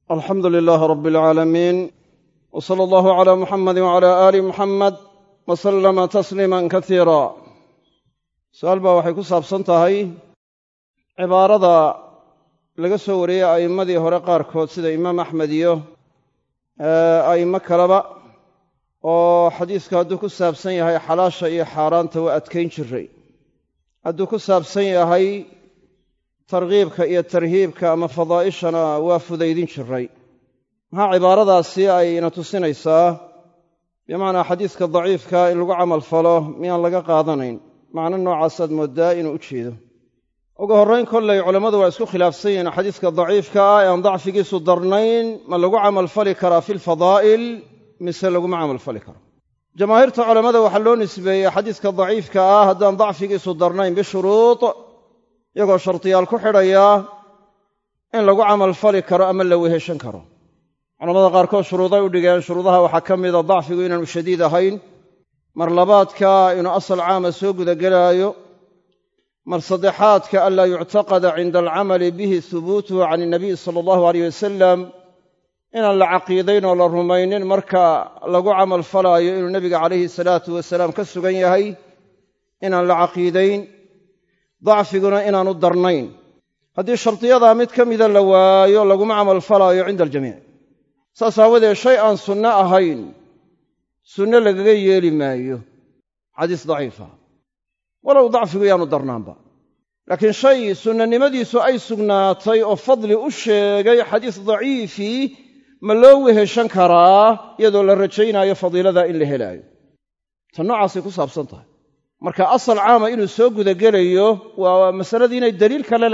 alxamdu lilaahi rabbi alcaalamiin w sala allahu calaa muxamadi wacalaa aali muxamed wa sallama tasliiman kasiira su-aal baa waxay ku saabsan tahay cibaarada laga soo wariyey a'immadii hore qaarkood sida imaam axmed iyo a'immo kaleba oo xadiisku hadduu ku saabsan yahay xalaasha iyo xaaraanta waa adkayn jiray hadduu ku saabsan yahay targhiibka iyo tarhiibka ama fadaa'ishana waa fudaydin jiray maxaa cibaaradaasi ayna tusinaysaa bimacnaa xadiiska daciifka in lagu camal falo miyaan laga qaadanayn macno noocaasaad mooddaa inuu u jeedo ugu horrayn kollay culammadu waa isku khilaafsan yihiin xadiiska daciifka ah ee aan dacfigiisu darnayn ma lagu camal fali karaa fi lfadaa'il mise laguma camal fali karo jamaahiirta culammada waxaa loo nisbeeyey xadiiska daciifka ah haddaan dacfigiisu darnayn bishuruud iyagoo shardiyaal ku xidhaya in lagu camal fali karo ama la weheshan karo culamada qaarkood shuruuday u dhigeen shuruudaha waxaa ka mida dacfigu inaanu shadiid ahayn mar labaadka inuu asal caama soo gudagelaayo mar saddexaadka anlaa yuctaqada cinda alcamali bihi hubuutuhu can inabiy sala allahu alayh wasalam inaan la caqiidayn oo la rumaynin marka lagu camal falaayo inuu nebiga calayhi salaatu wasalaam ka sugan yahay inaan la caqiidayn dacfiguna inaanu darnayn haddii shardiyadaa mid ka mida la waayo laguma camal falaayo cinda aljamiic saas aawadeed shay aan sunno ahayn sunno lagaga yeeli maayo xadiis daciifa walow dacfigu yaanu darnaanba laakiin shay sunnanimadiisu ay sugnaatay oo fadli u sheegay xadiis daciifii ma loo weheshan karaa iyadoo la rajaynaayo fadiiladaa in la helaayo ta noocaasay ku saabsan tahay marka asal caama inuu soo gudagelayo waa masaladii inay daliil kale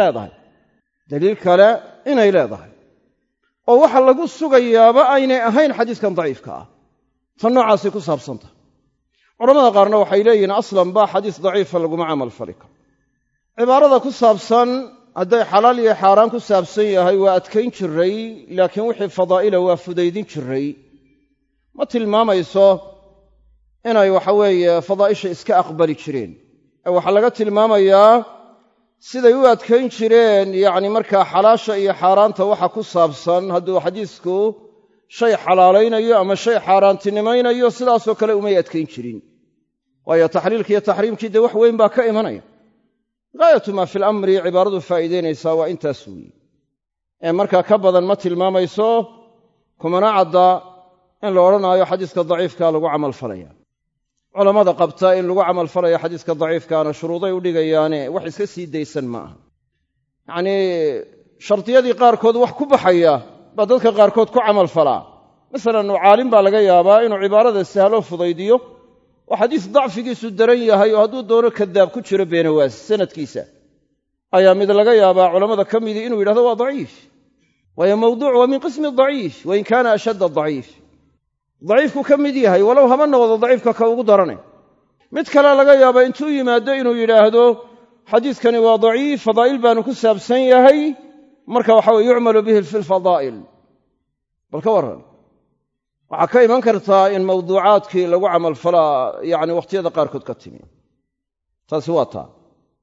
inay leedahay oo waxa lagu sugayaaba aynay ahayn xadiiskan daciifka ah ta noocaasay ku saabsan tahay culamada qaarna waxay leeyihiin aslan baa xadiis daciifa laguma camal fali karo cibaarada ku saabsan hadday xalaal iyo xaaraan ku saabsan yahay waa adkayn jiray laakiin wixii fadaa'ila waa fudaydin jiray ma tilmaamayso inay waxa weeye fadaa'isha iska aqbali jireen ee waxaa laga tilmaamayaa siday u adkayn jireen yacni markaa xalaasha iyo xaaraanta waxa ku saabsan hadduu xadiisku shay xalaalaynayo ama shay xaaraantinimaynayo sidaasoo kale umay adkayn jirin waayo taxliilki iyo taxriimkii dee wax weyn baa ka imanaya gaayatu maa fi lamri cibaaradu faa'iidaynaysaa waa intaas weeye ee markaa ka badan ma tilmaamayso kumana cadda in la odhanaayo xadiiska daciifkaa lagu camal falaya culammada qabta in lagu camal falaya xadiiska daciifkaana shuruuday u dhigayaane wax iska sii daysan ma aha yacnii shardiyadii qaarkood wax ku baxaya baa dadka qaarkood ku camal falaa masalan caalim baa laga yaabaa inuu cibaarada sahlo fudaydiyo oo xadiis dacfigiisu daran yahay oo hadduu doono kadaab ku jiro beenawaas sanadkiisa ayaa mid laga yaabaa culammada ka midii inuu yidhahdo waa daciif waayo mawduuc waa min qismi daciif wain kaana ashadda daciif daciifku ka mid yahay walow haba noqdo daciifka ka ugu darane mid kale laga yaaba intuu yimaado inuu yidhaahdo xadiiskani waa daciif fadaa'il baanu ku saabsan yahay marka waxa weye yucmalu bihi fi lfadaa'il bal ka warran waxaa ka iman kartaa in mawduucaadkii lagu camal falaa yacni wakhtiyada qaarkood ka timi taasi waa taa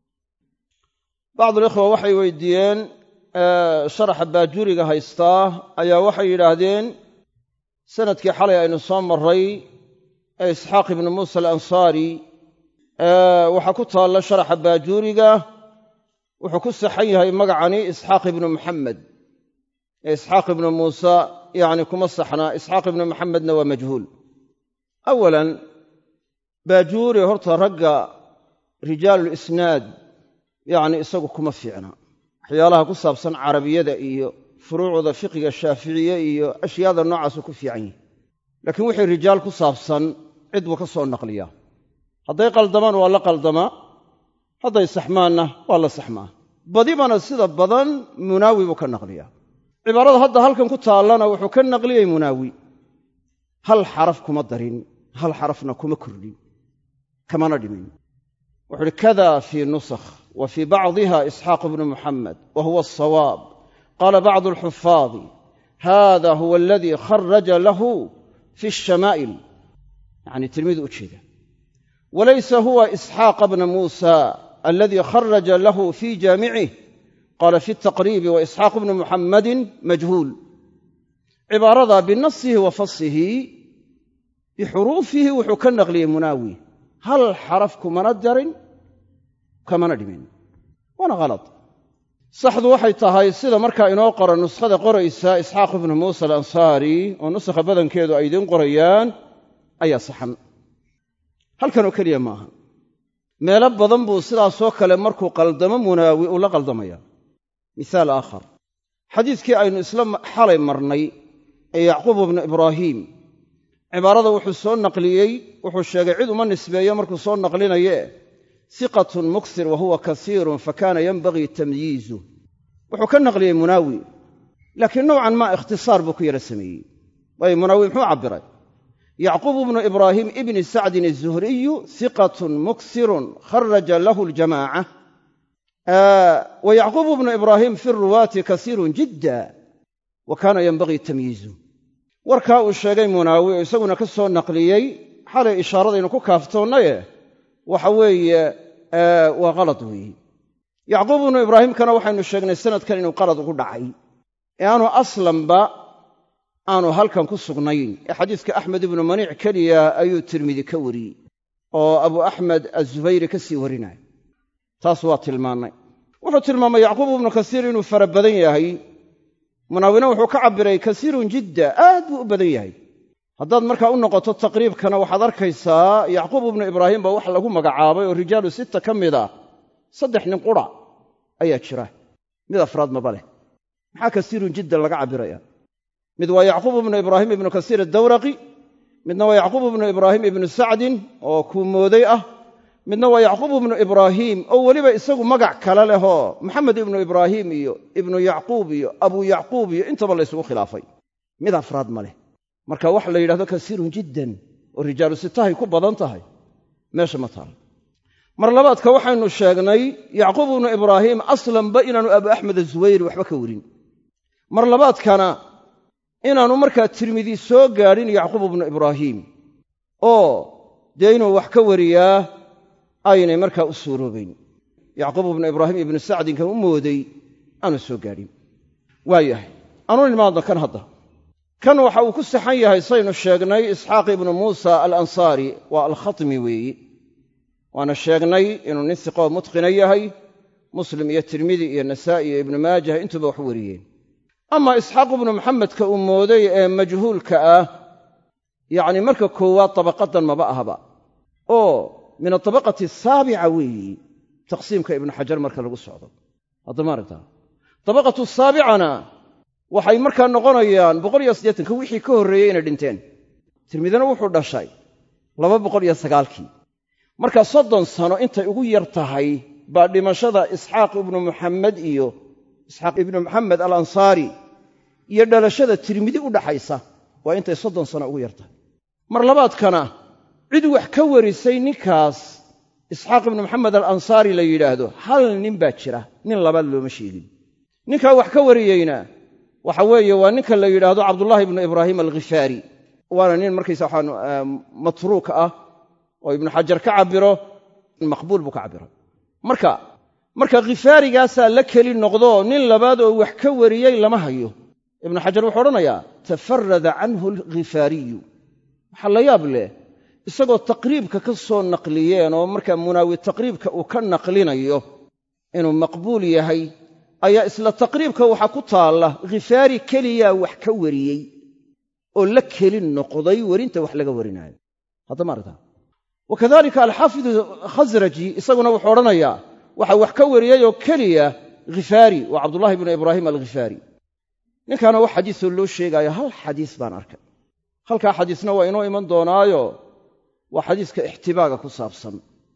bacdulikhwa waxay weydiiyeen sharaxa baajuriga haystaa ayaa waxay yidhaahdeen sanadkii xalay aynu soo marray ee isxaaq ibnu muusa alansaari waxaa ku taalla sharaxa baajuuriga wuxuu ku saxan yahay magacani isxaaq ibnu muxamed ee isxaaq ibnu muusa yacni kuma saxnaa isxaaq ibnu muxamedna waa majhuul awalan baajuuri horta ragga rijaalulisnaad yacni isagu kuma fiicna waxyaalaha ku saabsan carabiyada iyo furuucda fiqiga shaaficiye iyo ashyaada noocaasuu ku fiican yihi laakiin wixii rijaal ku saabsan cid buu ka soo naqliyaa hadday qaldamaan waa la qaldamaa hadday saxmaanna waa la saxmaa badibana sida badan munaawi buu ka naqliyaa cibaarada hadda halkan ku taallana wuxuu ka naqliyey munaawi hal xaraf kuma darin hal xarafna kuma kordhin kamana dhimin wuxu uhi kada fii nusakh wa fii bacdiha isxaaq ibnu muxamed wa huwa asawaab qaala bacdu alxufaadi hada huwa aladii kharaja lahu fi alshamaa'il yacni tilmiid u jeeda walaysa huwa isxaaqa bna muusa aladii kharaja lahu fii jaamicih qaala fi altaqriibi wa isxaaq bnu muxammadin majhuul cibaarada binasihi wa fasihi bixuruufihi wuxuu ka naqliyey munaawi hal xaraf kumana darin kamana dhimin waana halad saxdu waxay tahay sida markaa inoo qoran nuskhada qoraysa isxaaq ibnu muusa alansaari oo nusakha badankeedu ay idiin qorayaan ayaa saxan halkanoo keliya maaha meelo badan buu sidaasoo kale markuu qaldamo munaawi uu la qaldamaya mihaal aakhar xadiiskii aynu isla xalay marnay ee yacquub ibnu ibraahiim cibaarada wuxuu soo naqliyey wuxuu sheegay cid uma nisbeeyo markuu soo naqlinaye hiqatun muksir wa huwa kasiirun fakaana yanbagii tamyiizuh wuxuu ka naqliyey munaawi laakiin nowcan maa ikhtisaar buu ku yara sameeyey waayo munaawi muxuu cabbiray yacquub ibnu ibraahiim ibni sacdin azuhriyu hiqatun muksirun kharaja lahu aljamaaca wa yacquub ibnu ibraahiim fi ruwaati kasiirun jidda wa kaana yanbagii tamyiizuh warkaa uu sheegay munaawi oo isaguna ka soo naqliyey xalay ishaaradaynu ku kaaftoonnaye waxa weeye waa qalad weeye yacquub ibnu ibraahiimkana waxaynu sheegnay sanadkan inuu qalad ugu dhacay ee aanu aslanba aanu halkan ku sugnayn ee xadiiska axmed ibnu maniic keliya ayuu tirmidi ka wariyey oo abu axmed azubayri ka sii warinaya taas waa tilmaannay wuxuu tilmaamay yacquub ibnu kasiir inuu fara badan yahay munaawina wuxuu ka cabbiray kasiirun jidda aad buu u badan yahay haddaad markaa u noqoto taqriibkana waxaad arkaysaa yacquub ibnu ibraahiim baa wax lagu magacaabay oo rijaalu sitta ka mid ah 3 nin qura ayaa jira mid afraad maba leh maxaa kasiirun jiddan laga cabbiraya mid waa yacquub ibnu ibraahiim ibnu kasiir addawraqi midna waa yacquub ibnu ibraahiim ibnu sacdin oo kuu mooday ah midna waa yacquub ibnu ibraahiim oo weliba isagu magac kale lehoo maxamed ibnu ibraahiim iyo ibnu yacquub iyo abu yacquub iyo intaba la ysugu khilaafay mid afraad ma leh marka waxa la yidhahdo kasiirun jiddan oo rijaalu sitahay ku badan tahay meesha ma taal mar labaadka waxaynu sheegnay yacquub ibnu ibraahiim aslanba inaanu abu axmed azubayri waxba ka warin mar labaadkana inaanu markaa tirmidi soo gaadhin yacquub ibnu ibraahiim oo dee inuu wax ka wariyaa aynay markaa u suuroobayn yacquub ibnu ibraahiim ibnu sacdinkan u mooday aanu soo gaadhin waayahay aanu imaadno kan hadda kan waxa uu ku saxan yahay saynu sheegnay isxaaq ibnu muusa alansaari waa alkhatmi weeyi waana sheegnay inuu nin siqoo mutqina yahay muslim iyo tirmidi iyo nasaa'i iyo ibnu maajah intuba wax wariyeen ama isxaaq ibnu maxamedka uu mooday ee majhuulka ah yacni marka koowaad tabaqadan maba ahaba oo min atabaqati asaabica weeyi taqsiimka ibnu xajar marka lagu socdo haddama aragtaa tabaqatu saabicana waxay markaa noqonayaan 180 wixii ka horreeyey inay dhinteen tirmidina wuxuu dhashay 209kii marka 30 sano intay ugu yar tahay baa dhimashada isxaaq ibnu muxamed iyo isxaaq ibnu muxamed alansaari iyo dhalashada tirmidi u dhaxaysa waa intay 30 sano ugu yar tahay mar labaadkana cid wax ka warisay ninkaas isxaaq ibnu muxamed alansaari la yidhaahdo hal nin baa jira nin labaad looma sheegin ninkaa wax ka wariyeyna waxa weeye waa ninka la yidhaahdo cabdullaahi ibnu ibraahiim alkhifaari waana nin markaysa waxaan matruuk ah oo ibnu xajar ka cabbiro maqbuul buu ka cabbiro marka khifaarigaasaa la keli noqdo nin labaad oo wax ka wariyey lama hayo ibnu xajar wuxuu odhanayaa tafarrada canhu alkhifaariyu waxaa la yaab leh isagoo taqriibka ka soo naqliyeen oo markaa munaawi taqriibka uu ka naqlinayo inuu maqbuul yahay ayaa isla taqriibka waxaa ku taalla khifaari keliyaa wax ka wariyey oo la keli noqday werinta wax laga warinaayo haddama aragtaa wakadalika alxaafidu khasraji isaguna wuxuu odhanayaa waxa wax ka wariyey oo keliya khifaari waa cabdullaahi ibnu ibraahiim alkhifaari ninkaana wax xadiisoo loo sheegaayo hal xadiis baan arkay halkaa xadiisna waa inoo iman doonaayo waa xadiiska ixtibaaga ku saabsan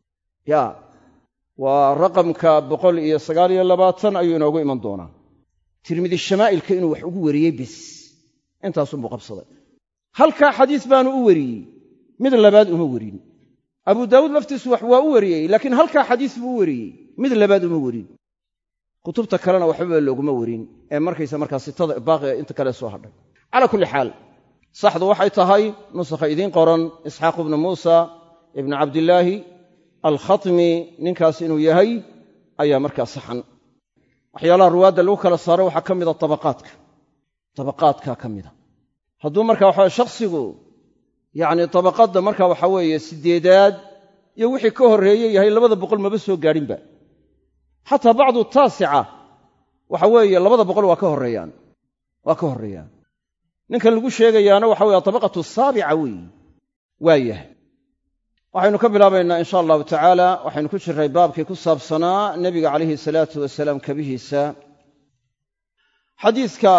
waa raqamka 129 ayuu inoogu iman doonaa tirmidi shamaa'ilka inuu wax ugu wariyey bis intaasunbuu qabsaday halkaa xadiis baanu u wariyey mid labaad uma warin abu daawuud laftiisu wax waa u wariyey laakiin halkaa xadiis buu u wariyey mid labaad uma warin kutubta kalena waxbaba looguma warin ee markaa sitada baaqiga inta kale soo hadhay calaa kulli xaal saxdu waxay tahay nusakha idiin qoran isxaaq ibnu muusa ibnu cabdillaahi alkhatmi ninkaas inuu yahay ayaa markaa saxan waxyaalaha ruwaadda lagu kala saaro waxaa ka mida tabaqaadka ka mida hadduu markaa waxa shakhsigu yacni tabaqadda markaa waxa weeye sideedaad iyo wixii ka horreeye yahay 200 maba soo gaadhinba xataa bacdu taasica waxa weeye 200 waa ka horreeyaan ninkan lagu sheegayaana waxa weeye tabaqatu saabica weeye waayahay waxaynu ka bilaabaynaa insha allahu tacaala waxaynu ku jirray baabkii ku saabsanaa nebiga calayhi salaatu wasalaam kabihiisa xadiiska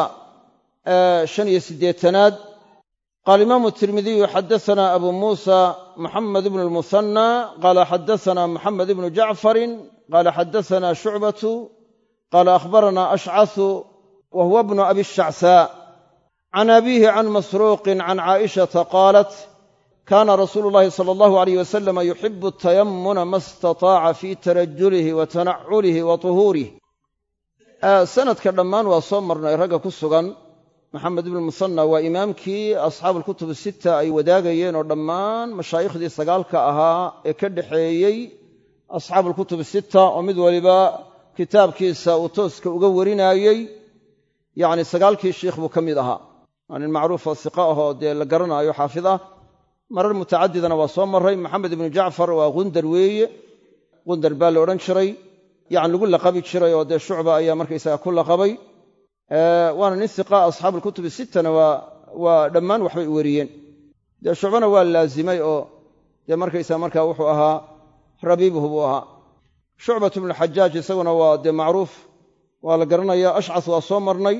85aad قال الإمام الترمذي حدثنا أبو موسى محمد بن المثنى قال حدثنا محمد بن جعفر قال حدثنا شعبة قال أخبرنا أشعث وهو ابن أبي الشعثاء عن أبيه عن مسروق عن عائشة قالت كان رسول الله صلى الله عليه وسلم يحب التيمن ما استطاع في ترجله وتنعله وطهوره سند كدمان وصمرنا رجا كسغان محمد بن المثنى وإمامكي أصحاب الكتب الستة أي وداغيين ودمان مشايخدي سغالك أها كدخيي أصحاب الكتب الستة ومد ولبا كتابكي ساوتوسك uga يعني سغالكي الشيخ بكميدها يعني المعروف الثقاءه دي لقرنا أيو حافظة مرر متعددنا وصمري محمد بن جعفر وغندر غندر بال ورنشري يعني نقول لقبي شري ودي الشعبة أي مركز كل لقبي وانا نثق اصحاب الكتب السته ودمان waxbay wariyeen de shucbana waa laazimay oo de markaa wuxuu ahaa rabiibuhu buu ahaa shucbatu ibn al-hajjaj isaguna waa de macruuf waa la garanaya ash'ath waa soo marnay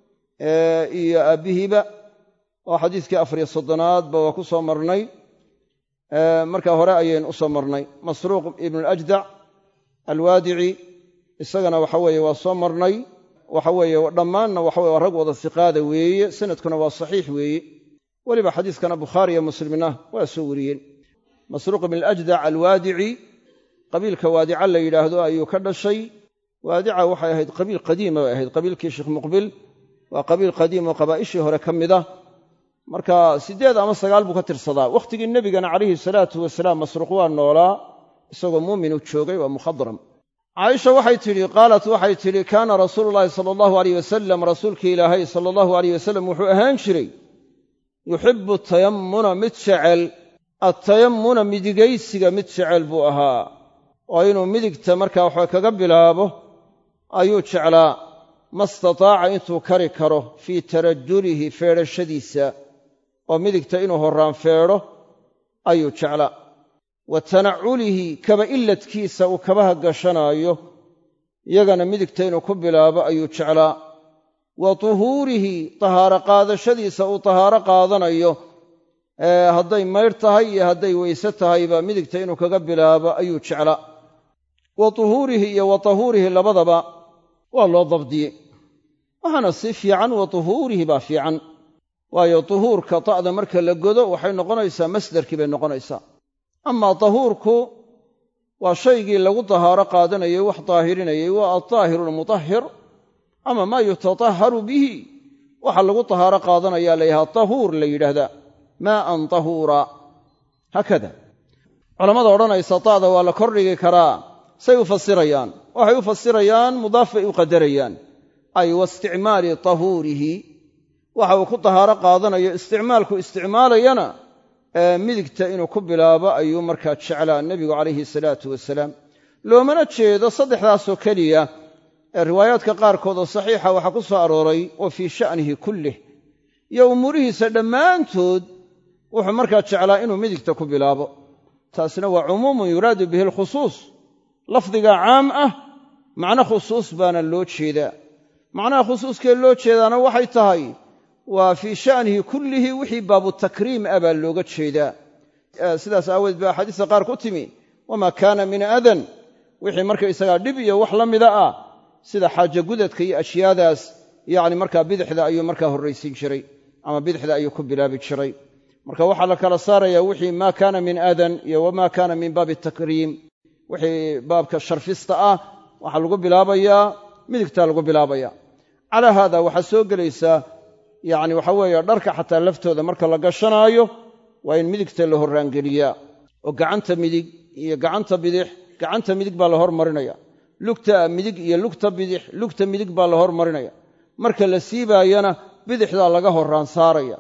iyo abihiba oo xadiiskii 4 ba waa ku soo marnay marka hore ayeen u soo marnay masruuq ibn al-ajda' al-wadi'i isagana waxa weeye waa soo marnay waxa weeye dhamaanna waxa weeye rag wada siqaada weeye sanadkuna waa saxiix weeye waliba xadiiskana Bukhari iyo Muslimna waa soo wariyeen masruuq ibn al-ajda' al-wadi'i qabiilka wadi'a la yiraahdo ayuu ka dhashay wadi'a waxay ahayd qabiil qadiima oo ahayd qabiilkii Sheekh Muqbil waa qabiil qadiim oo qabaa'ishii hore kamida marka 8 ama 9 buu ka tirsadaa waqtigii nabigana calayhi salaatu wasalaam masruuq waa noolaa isagoo muumin u joogay waa mukhadram عائشة waxay tiri كان رسول الله صلى الله عليه وسلم رسولك إلهي صلى الله عليه وسلم وحو أهان شري يحب التيمن متشعل التيمن مدقيسك متشعل بوها وإنه مدقت مركا وحو كقبلابه أيو تشعلا ما استطاع إنتو كركره في ترجله فير الشديسة ومدقت إنه هران فيره أيو تشعلا وتنعله كما إلت كيسا وكبها قشنايه يغنى مدكتين كبلابا أيو تشعلا وطهوره طهار قاذا شديسا وطهار قاذنايه هدي ميرتهي هدي ويستهي با مدكتين كبلابا أيو تشعلا وطهوره لبضبا والله ضبدي وحنا صفي عن وطهوره بافي عن وأي طهور كطأذا مركا لقودو وحين نقنيسا مسدر كبين نقنيسا أما طهورك وشيء لو طهارة قادنا وح طاهرين والطاهر المطهر أما ما يتطهر به وحلو طهارة قادنا يا ليها طهور ليلهذا ماء طهورا هكذا علماء دورنا يستطاع ولا كرر كرا سيفسريان وحيفسريان مضاف يقدريان أي واستعمال طهوره وحو طهارة قادنا استعمالك استعمالينا midigta inuu ku bilaabo ayuu markaa jeclaa nabigu calayhi salaatu wasalaam loomana jeedo saddexdaas oo kaliya riwaayaadka qaarkood oo saxiixa waxa ku soo arooray oo fi sha'nihi kullih iyo umurihiisa dhammaantood wuxuu markaa jeclaa inuu midigta ku bilaabo taasina waa cumuumun yuraadu bihi alkhusuus lafdiga caam ah macna khusuus baana loo jeedaa macnaha khusuuskee loo jeedaana waxay tahay وفي شأنه كله وحي باب التكريم أبا اللوغة شيدا سيداس أود بحديث قار كتمي وما كان من أذن وحي مركا إساقا دبيا وحلم ذا سيدا حاجة قدت كي أشياء داس يعني مركا بذح ذا أيو مركا هو الرئيسين شري أما بذح ذا أيو كبلا شري مركا وحلك لصار يا وحي ما كان من أذن يا وما كان من باب التكريم وحي باب كالشرفسطاء وحلق بلابيا ملك تالق بلابيا على هذا وحسوق ليس يعني وحوي دارك حتى لفتودا marka la gashanayo waa in midigta la horaan galiya oo gacanta midig iyo gacanta bidix gacanta midig baa la hormarinaya lugta midig iyo lugta bidix lugta midig baa la hormarinaya marka la siibaayana bidixda laga horaan saaraya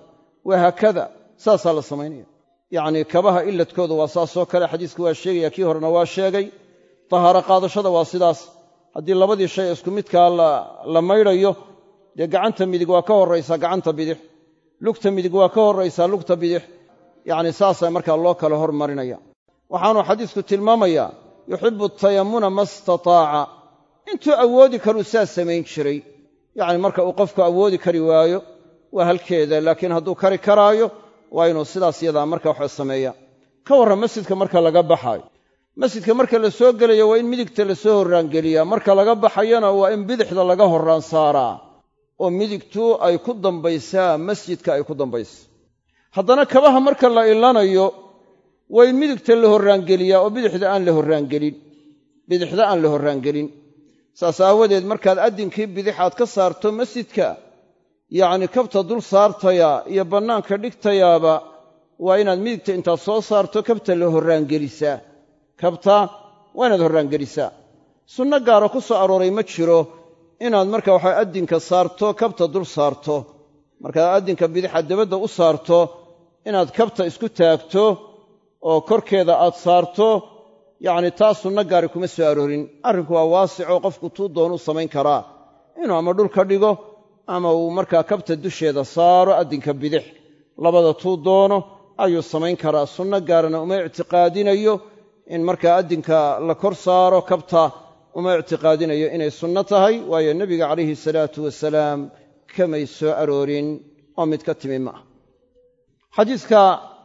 wahaakada saasaa la samaynaya yacnii kabaha iladkooda waa saasoo kale xadiisku waa sheegaya kii horena waa sheegay tahaaro qaadashada waa sidaas haddii labadii shay isku midkaa la maydhayo dee gacanta midig waa ka horraysaa gacanta bidix lugta midig waa ka horraysaa lugta bidix yacni saasaa markaa loo kala hormarinaya waxaanuu xadiisku tilmaamayaa yuxibbu atayammuna ma istataaca intuu awoodi karuu saa samayn jiray yacni marka uu qofku awoodi kari waayo waa halkeeda laakiin hadduu kari karaayo waa inuu sidaas yadaa marka waxa sameeya ka warran masjidka marka laga baxaayo masjidka marka la soo gelayo waa in midigta la soo horraangeliyaa marka laga baxayana waa in bidixda laga horraan saaraa oo midigtu ay ku dambaysaa masjidka ay ku dambayso haddana kabaha marka la ilanayo waa in midigta la horraangeliyaa oo bidixda aan la horraangelin saas aawadeed markaad addinkii bidixaad ka saarto masjidka yacni kabta dul saartaya iyo bannaanka dhigtayaaba waa inaad midigta intaad soo saarto kabta la horraangelisaa kabta waa inaad horraangelisaa sunno gaara ku soo arooray ma jiro inaad marka waxaa addinka saarto kabta dul saarto markaad addinka bidixa dabadda u saarto inaad kabta isku taagto oo korkeeda aad saarto yacni taa sunno gaari kuma soo aroorin arrinku waa waasicoo qofku tuu doonuu samayn karaa inuu ama dhulka dhigo ama uu markaa kabta dusheeda saaro addinka bidix labada tuu doono ayuu samayn karaa sunno gaarana uma ictiqaadinayo in markaa addinka la kor saaro kabta uma ictiqaadinayo inay sunno tahay waayo nebiga calayhi salaatu wasalaam kamay soo aroorin oo mid ka timi ma ah xadiiska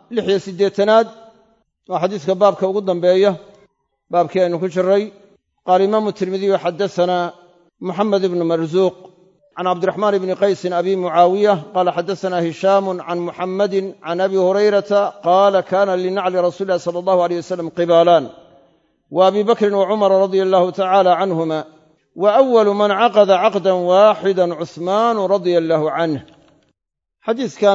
86aad waa xadiiska baabka ugu dambeeya baabkii aynu ku jirray qaala imaamu tirmidiyu xaddasanaa muxamed ibnu marzuuq can cabdiraxmaan ibni qaysin abi mucaawiya qaala xaddasanaa hishaamun can muxammadin can abi hurayrata qaala kaana linacli rasuuli illahi sala allahu aleyh wasalam qibaalaan wa abi bakrin wa cumara radia allahu tacaala canhuma wa awalu man caqada caqdan waaxidan cuhmaanu radia allahu canh xadiiskan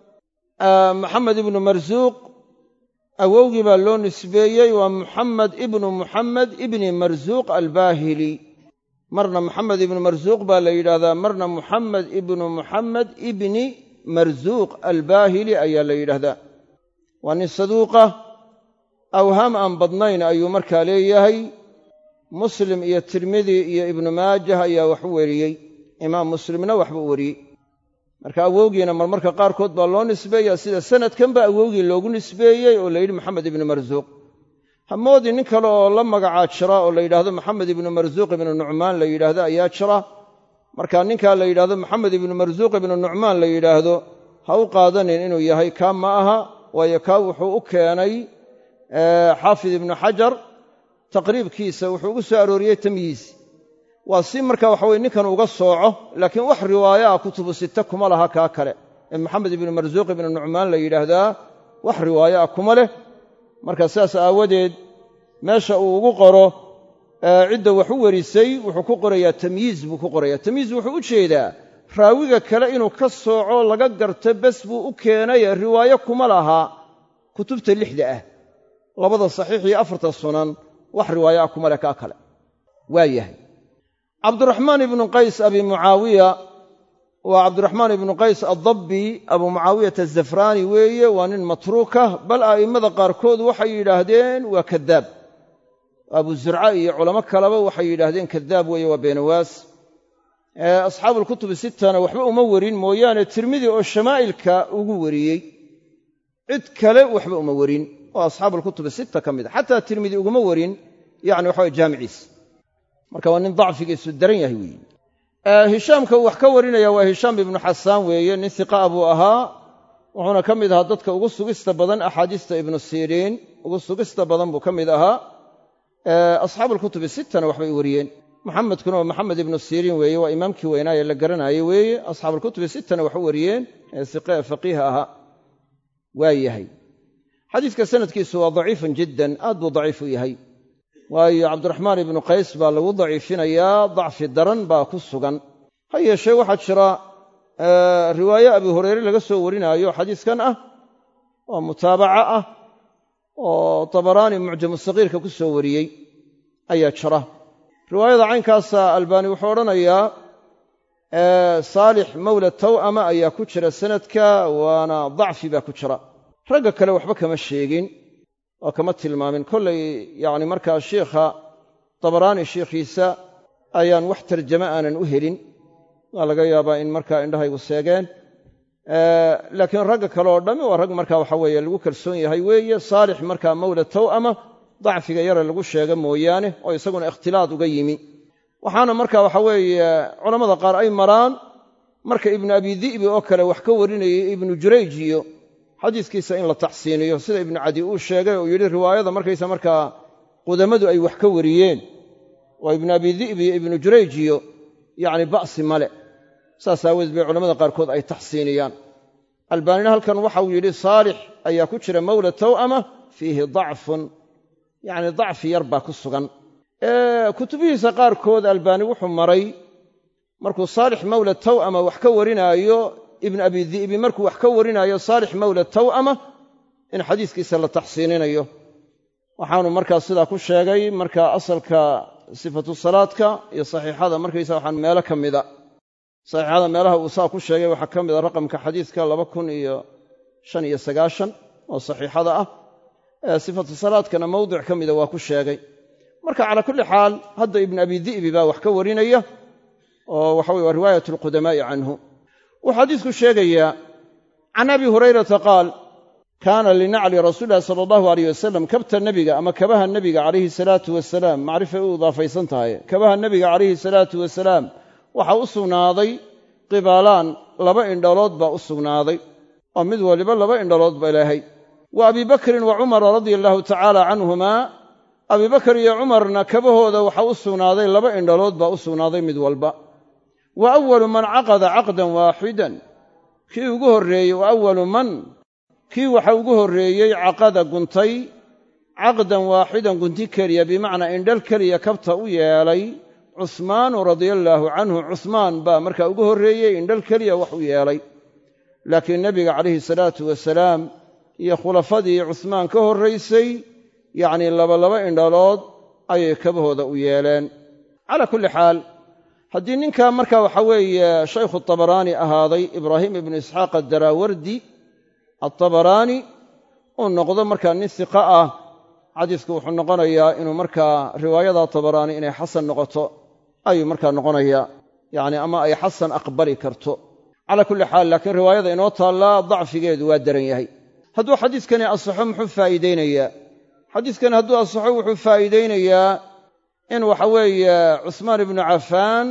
maxamed ibnu marzuuq awowgii baa loo nisbeeyey waa muxamed ibnu muxamed ibni marzuuq albaahili marna muxamed ibnu marzuuq baa la yidhaahdaa marna muxamed ibnu muxamed ibni marzuuq albaahili ayaa la yidhaahdaa waa nin saduuqa awhaam aan badnayn ayuu markaa leeyahay muslim iyo tirmidi iyo ibnu maajah ayaa wax u weriyey imaam muslimna waxba u weriyey marka awowgiina marmarka qaarkood baa loo nisbeeyaa sida sanadkan baa awowgii loogu nisbeeyey oo la yidhi maxamed ibnu marzuuq hamoodii nin kale oo la magacaa jira oo la yidhaahdo maxamed ibnu marzuuq ibnu nucmaan la yidhaahdo ayaa jira marka ninkaa la yidhaahdo maxamed ibnu marzuuq ibnu nucmaan la yidhaahdo ha u qaadanin inuu yahay kaa ma aha waayo kaa wuxuu u keenay xaafid ibnu xajar taqriibkiisa wuxuu ugu soo arooriyey tamyiis waa si marka waxaweye ninkan uga sooco laakiin wax riwaaya ah kutubu sita kuma laha kaa kale ee maxamed ibnu marzuuq ibnu nucmaan la yidhaahdaa wax riwaayo ah kuma leh marka sidaas aawadeed meesha uu ugu qoro cidda wax u werisay wuxuu ku qorayaa tamyiiz buu ku qorayaa tamyiiz wuxuu u jeedaa raawiga kale inuu ka sooco laga garto bes buu u keenay riwaayo kuma laha kutubta 6 ah labada saxiix iyo 4 sunan wax riwaayo ah kuma leh kaa kale waa yahay cabdiraxmaan ibnu qays abi mucaawiya waa cabdiraxmaan ibnu qays addabbi abu mucaawiyata azafraani weeye waa nin matruuka bal a'immada qaarkood waxay yidhaahdeen waa kadaab abu zurca iyo culamo kaleba waxay yidhaahdeen kadaab weeye waa beenawaas asxaabuulkutubi sittana waxba uma werin mooyaane tirmidi oo shamaa'ilka ugu wariyey cid kale waxba uma werin oo asxaabuulkutubi sitta ka mid a xataa tirmidi uguma warin yacni waxa weye jaamiciis marka waa nin dacfigiisu daran yahay weeye hishaamka uu wax ka warinaya waa hishaam ibnu xasaan weeye nin hiqaa buu ahaa wuxuuna ka mid ahaa dadka ugu sugista badan axaadiista ibnu siriin ugu sugista badan buu ka mid ahaa asxaabuulkutubi sittana waxbay wariyeen muxamedkuna waa maxamed ibnu siriin weeye waa imaamkii weynaa ee la garanaayey weeye asxaabuulkutubi sittana wax u wariyeen ee hiqe faqiiha ahaa waa yahay xadiiska sanadkiisu waa daciifun jiddan aad buu daciif u yahay waayo cabdiraxmaan ibnu qays baa lagu daciifinayaa dacfi daran baa ku sugan ha yeeshee waxaa jira riwaaye abi hureyre laga soo warinaayo xadiiskan ah oo mutaabaca ah oo tabaraani mucjamu sagiirka ku soo wariyey ayaa jira riwaayada caynkaasa albaani wuxuu odhanayaa saalix mawla taw'ama ayaa ku jira sanadka waana dacfi baa ku jira ragga kale waxba kama sheegin oo kama tilmaamin kollay yacni markaa sheikha tabaraani sheikhiisa ayaan wax tarjamo aanan u helin waa laga yaabaa in markaa indhahaygu seegeen laakiin ragga kale oo dhammi waa rag markaa waxa weeye lagu kalsoon yahay weeye saalix markaa mawla taw'ama dacfiga yare lagu sheega mooyaane oo isaguna ikhtilaad uga yimi waxaana markaa waxa weeye culammada qaar ay maraan marka ibnu abi di'bi oo kale wax ka warinayay ibnu jurayj iyo xadiiskiisa in la taxsiiniyo sida ibnu cadi uu sheegay oo yidhi riwaayada markaysa markaa qudamadu ay wax ka wariyeen waa ibnu abi di'bi iyo ibnu jurayj iyo yacni ba'si male saas aawadeed bay culamada qaarkood ay taxsiiniyaan albaanina halkan waxauu yidhi saalix ayaa ku jira mawla taw'ama fiihi dacfun yacni dacfi yar baa ku sugan kutubihiisa qaarkood albaani wuxuu maray markuu saalix mawla taw'ama wax ka warinaayo ibnu abi di'bi markuu wax ka warinaayo saalix mawla taw'ama in xadiiskiisa la taxsiininayo waxaanu markaa sidaa ku sheegay markaa asalka sifatu salaadka iyo saxiixada markaysa waxaan meelo ka mida saxiixada meelaha uu saa ku sheegay waxaa ka mida raqamka xadiiska 2095 oo saxiixada ah sifatu salaadkana mawdic ka mida waa ku sheegay marka calaa kulli xaal hadda ibnu abi di'bi baa wax ka warinaya oo waxa weye waa riwaayat alqudamaa'i canhu wuxuu xadiisku sheegayaa can abi hurayrata qaal kaana linacli rasuuli illahi sala allahu alayh wasalam kabta nebiga ama kabaha nebiga calayhi salaatu wasalaam macrifay u idaafaysan tahay kabaha nebiga calayhi salaatu wasalaam waxaa u sugnaaday qibaalaan 2 indhalood baa u sugnaaday oo mid waliba 2 indhalood ba ilaahay wa abi bakrin wa cumara radia allahu tacaala canhumaa abi bakar iyo cumarna kabahooda waxaa u sugnaaday 2 indhalood baa u sugnaaday mid walba wa awalu man caqada caqdan waaxidan kii ugu horreeyey wa awalu man kii waxa ugu horreeyey caqada guntay caqdan waaxidan gunti keliya bimacnaa indhal keliya kabta u yeelay cusmaanu radiallaahu canhu cusmaan baa markaa ugu horreeyey indhal keliya wax u yeelay laakiin nebiga calayhi salaatu wasalaam iyo khulafadii cusmaan ka horraysay yacnii 2 indhalood ayay kabahooda u yeeleen calaa kulli xaal haddii ninkaa markaa waxa weeye shaykhu tabaraani ahaaday ibraahim ibnu isxaaq addaraawardi altabaraani uu noqdo markaa nin hiqa ah xadiisku wuxuu noqonayaa inuu markaa riwaayada tabaraani inay xasan noqoto ayuu markaa noqonayaa yacni ama ay xasan aqbali karto calaa kulli xaal laakiin riwaayada inoo taallaa dacfigeedu waa daran yahay hadduu xadiiskani asaxo muxuu faa'iidaynayaa xadiiskani hadduu asaxo wuxuu faa'iidaynayaa in waxa weeye cusmaan ibnu cafaan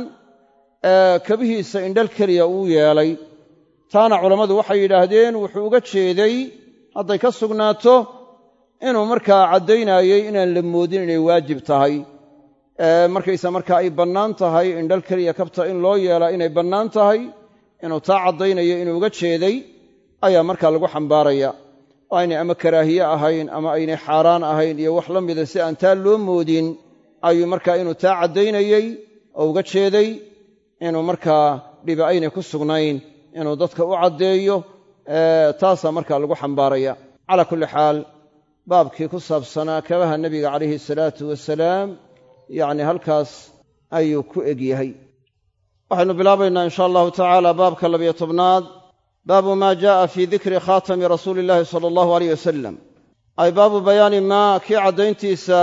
kabihiisa indhal keliya uu yeelay taana culammadu waxay yidhaahdeen wuxuu uga jeeday hadday ka sugnaato inuu markaa caddaynayey inaan la moodin inay waajib tahay markaysa markaa ay bannaan tahay indhal keliya kabta in loo yeelaa inay bannaan tahay inuu taa caddaynayo inuu uga jeeday ayaa markaa lagu xambaaraya oo aynay ama karaahiye ahayn ama aynay xaaraan ahayn iyo wax la mida si aan taa loo moodin ayuu markaa inuu taa caddaynayey oo uga jeeday inuu markaa dhibi aynay ku sugnayn inuu dadka u caddeeyo taasaa markaa lagu xambaaraya calaa kulli xaal baabkii ku saabsanaa kabaha nebiga calayhi salaatu wasalaam yacni halkaas ayuu ku eg yahay waxaynu bilaabaynaa insha allahu tacaala baabka 12aad baabu maa jaa'a fii dikri khaatami rasuuli illaahi sala allahu alayh wasalam ay baabu bayaani maa kii caddayntiisa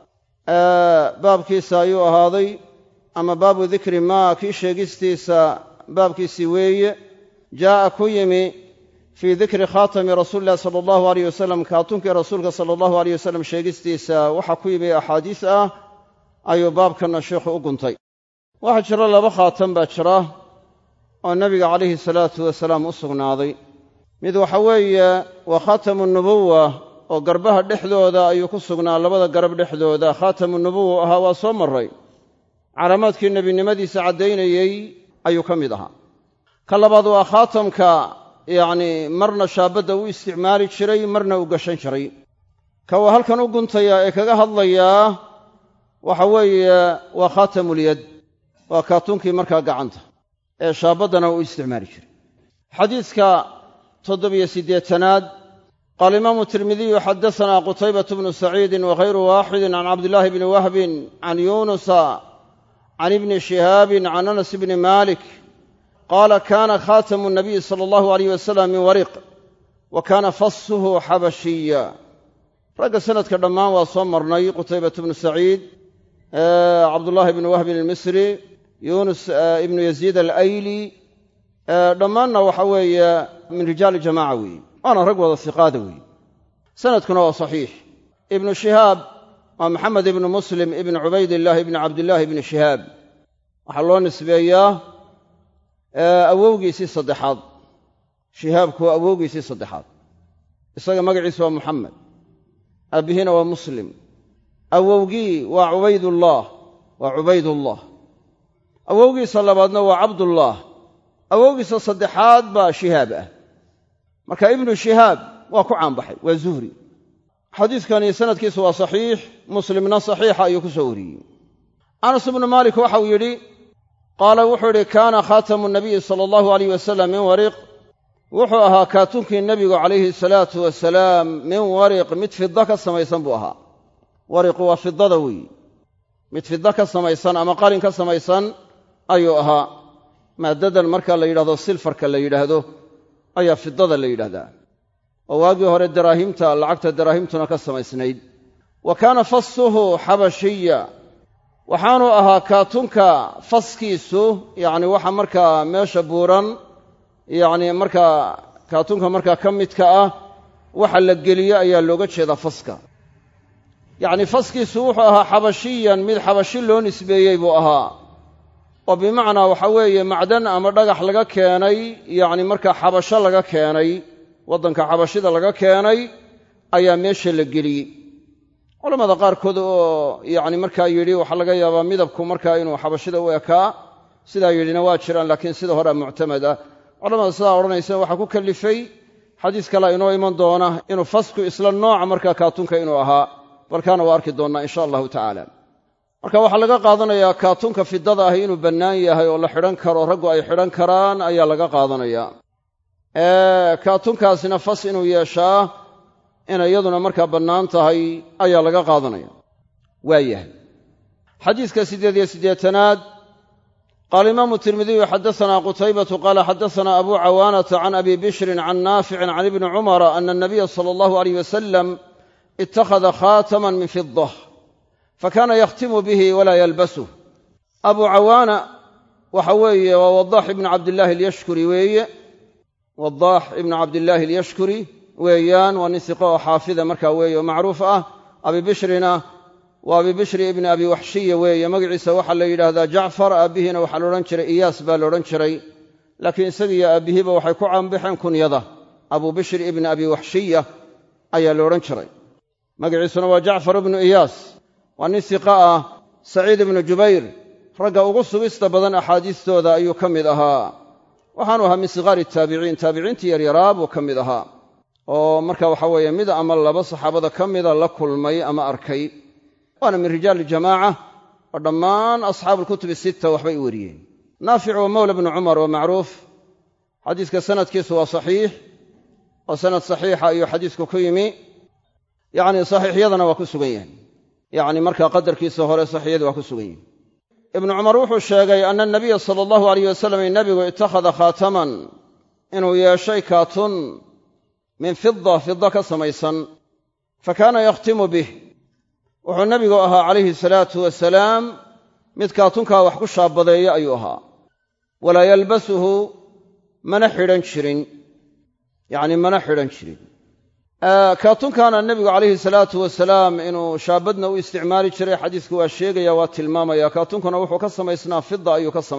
baabkiisa ayuu ahaaday ama baabu dikri maa kii sheegistiisa baabkiisii weeye jaa'a ku yimi fii dikri khaatami rasuuli illahi sala allahu alayh wasalam kaatunkii rasuulka sala allahu alayh wasalam sheegistiisa waxaa ku yimi axaadiis ah ayuu baabkanna sheikhu u guntay waxaa jira 2 khaatam baa jira oo nebiga calayhi salaatu wasalaam u sugnaaday mid waxa weeye waa khaatamu nubuwa oo garbaha dhexdooda ayuu ku sugnaa 2 garab dhexdooda khaatamu nubuwa ahaa waa soo marray calaamaadkii nebinimadiisa caddaynayey ayuu ka mid ahaa ka labaad waa khaatamka yacnii marna shaabadda u isticmaali jiray marna u gashan jiray ka waa halkan u guntayaa ee kaga hadlayaa waxa weeye waa khaatamulyad waa kaatunkii markaa gacanta ee shaabaddana uu isticmaali jiray xadiiska 87aad qaala imaamu tirmidiyu xaddasanaa qutaybatu bnu saciidin waghayru waaxidin can cabdillaahi bni wahbin can yuunusa can ibni shihaabin can anas bni maalik qaala kaana khaatamu nabiyi sala allahu alayh wasalam min wariq wa kaana fassuhu xabashiya. ragga sanadka dhammaan waa soo marnay: qutaybatu bnu saciid, cabdullaahi bnu wahbin almisri, yunus ibnu yaziid alayli, dhammaanna waxa weeye min rijaali jamaaca weeye, waana rag wada hiqaada weeye. sanadkuna waa saxiix. ibnu shihaab waa maxamed ibnu muslim ibnu cubaydillaahi ibni cabdillaahi ibni shihaab, waxaa loo nisbeeyaa awowgiisii saddexaad. shihaabku waa awowgiisii saddexaad. isaga magaciisa waa muxamed, aabbihina waa muslim. awowgii waa cubaydullah, waa cubaydullah. awowgiisa labaadna waa cabdullah. awowgiisa saddexaad baa shihaab ah. marka ibnu shihaab waa ku caanbaxay, waa zuhri. xadiidkani sanadkiisu waa saxiix, muslimna saxiixa ayuu ku soo wariyey. anas ibnu maalik waxa uu yidhi, qaala wuxuu yidhi kaana khaatamu nabiyi sala allahu alayh wasalam min wariq, wuxuu ahaa kaatunkii nebigu calayhi salaatu wasalaam min wariq, mid fida ka samaysan buu ahaa. wariqu waa fidada weeye, mid fida ka samaysan ama qalin ka samaysan ayuu ahaa. maaddadan marka la yidhahdo silfarka la yidhaahdo ayaa fidada la yidhahdaa, oo waagii hore daraahimta, lacagta daraahimtuna ka samaysnayd. wa kaana fassuhu xabashiya, waxaanuu ahaa kaatunka faskiisu, yacni waxa markaa meesha buuran, yacni markaa kaatunka markaa ka midka ah waxa la geliyo ayaa looga jeedaa faska. yacni faskiisu wuxuu ahaa xabashiyan, mid xabashi loo nisbeeyey buu ahaa, oo bimacnaa waxa weeye macdan ama dhagax laga keenay, yacni markaa xabasho laga keenay, waddanka xabashida laga keenay ayaa meesha la geliyey. culammada qaarkood oo yacni markaa yidhi waxaa laga yaabaa midabku markaa inuu xabashida u ekaa, sidaa yidhina waa jiraan, laakiin sida horea muctamad ah. culamada sidaa odhanaysa waxaa ku kallifay xadiis kalea inoo iman doona inuu fasku isla nooca markaa kaatunka inuu ahaa, balkaana waa arki doonnaa insha allahu tacaala. marka waxaa laga qaadanayaa kaatunka fidada ahi inuu bannaan yahay oo la xidhan karo, raggu ay xidhan karaan ayaa laga qaadanayaa. kaatunkaasina fas inuu yeeshaa inay iyaduna markaa bannaan tahay ayaa laga qaadanaya. waa yahay xadiiska 88aad. qaala imaamu tirmidiyu xadasanaa qutaybatu qaala xadasanaa abu cawaanata can abi bishrin can naaficin can ibni cumara ana anabiya sala allahu alayh wasalam ittakhada khaataman min fida fakaana yakhtimu bihi walaa yalbasuh. abu cawaana waxa weeye waa wadaax ibnu cabdillaahi alyashkuri weeye, wadaax ibnu cabdillaahi alyashkuri weeyaan, waa nin siqo oo xaafida markaa weeye oo macruuf ah. abi bishrina waa abi bishri ibni abi waxshiya weeye, magaciisa waxaa la yidhaahdaa jacfar, aabbihiina waxaa la odhan jiray iyaas baa la odhan jiray, laakiin isagiiyo aabbihiiba waxay ku caanbaxeen kunyada abu bishri ibni abi waxshiya ayaa la odhan jiray. magaciisuna waa jacfar ibnu iyaas, waa nin siqa ah. saciid ibnu jubayr ragga ugu sugista badan axaadiistooda ayuu ka mid ahaa, waxaanu ahaa min siqaari taabiciin, taabiciintii yaryaraa buu ka mid ahaa, oo marka waxa weeye mid ama laba saxaabada ka mida la kulmay ama arkay. waana min rijaali jamaaca, oo dhammaan asxaabuulkutubi sitta waxbay u wariyeen. naafic waa mawla bnu cumar waa macruuf. xadiiska sanadkiisu waa saxiix, oo sanad saxiixa ayuu xadiisku ku yimi, yacni saxiixyadana waa ku sugan yahay, yacni markaa qadarkiisa hore saxiixyadii waa ku sugan yihin. ibnu cumar wuxuu sheegay ana anabiya sala allahu alayh wasalam nabigu ittakhada khaataman, inuu yeeshay kaatun min fida ka samaysan, fakaana yakhtimu bih, wuxuu nebigu ahaa calayhi salaatu wasalaam mid kaatunkaa wax ku shaabadeeya ayuu ahaa. walaa yalbasuhu, mana xidhan jirin, yacni mana xidhan jirin. kaatunkaana nebigu calayhi salaatu wasalaam inuu shaabadna u isticmaali jiray xadiisku waa sheegaya, waa tilmaamaya. kaatunkuna wuxuu ka samaysnaa fida ayuu ka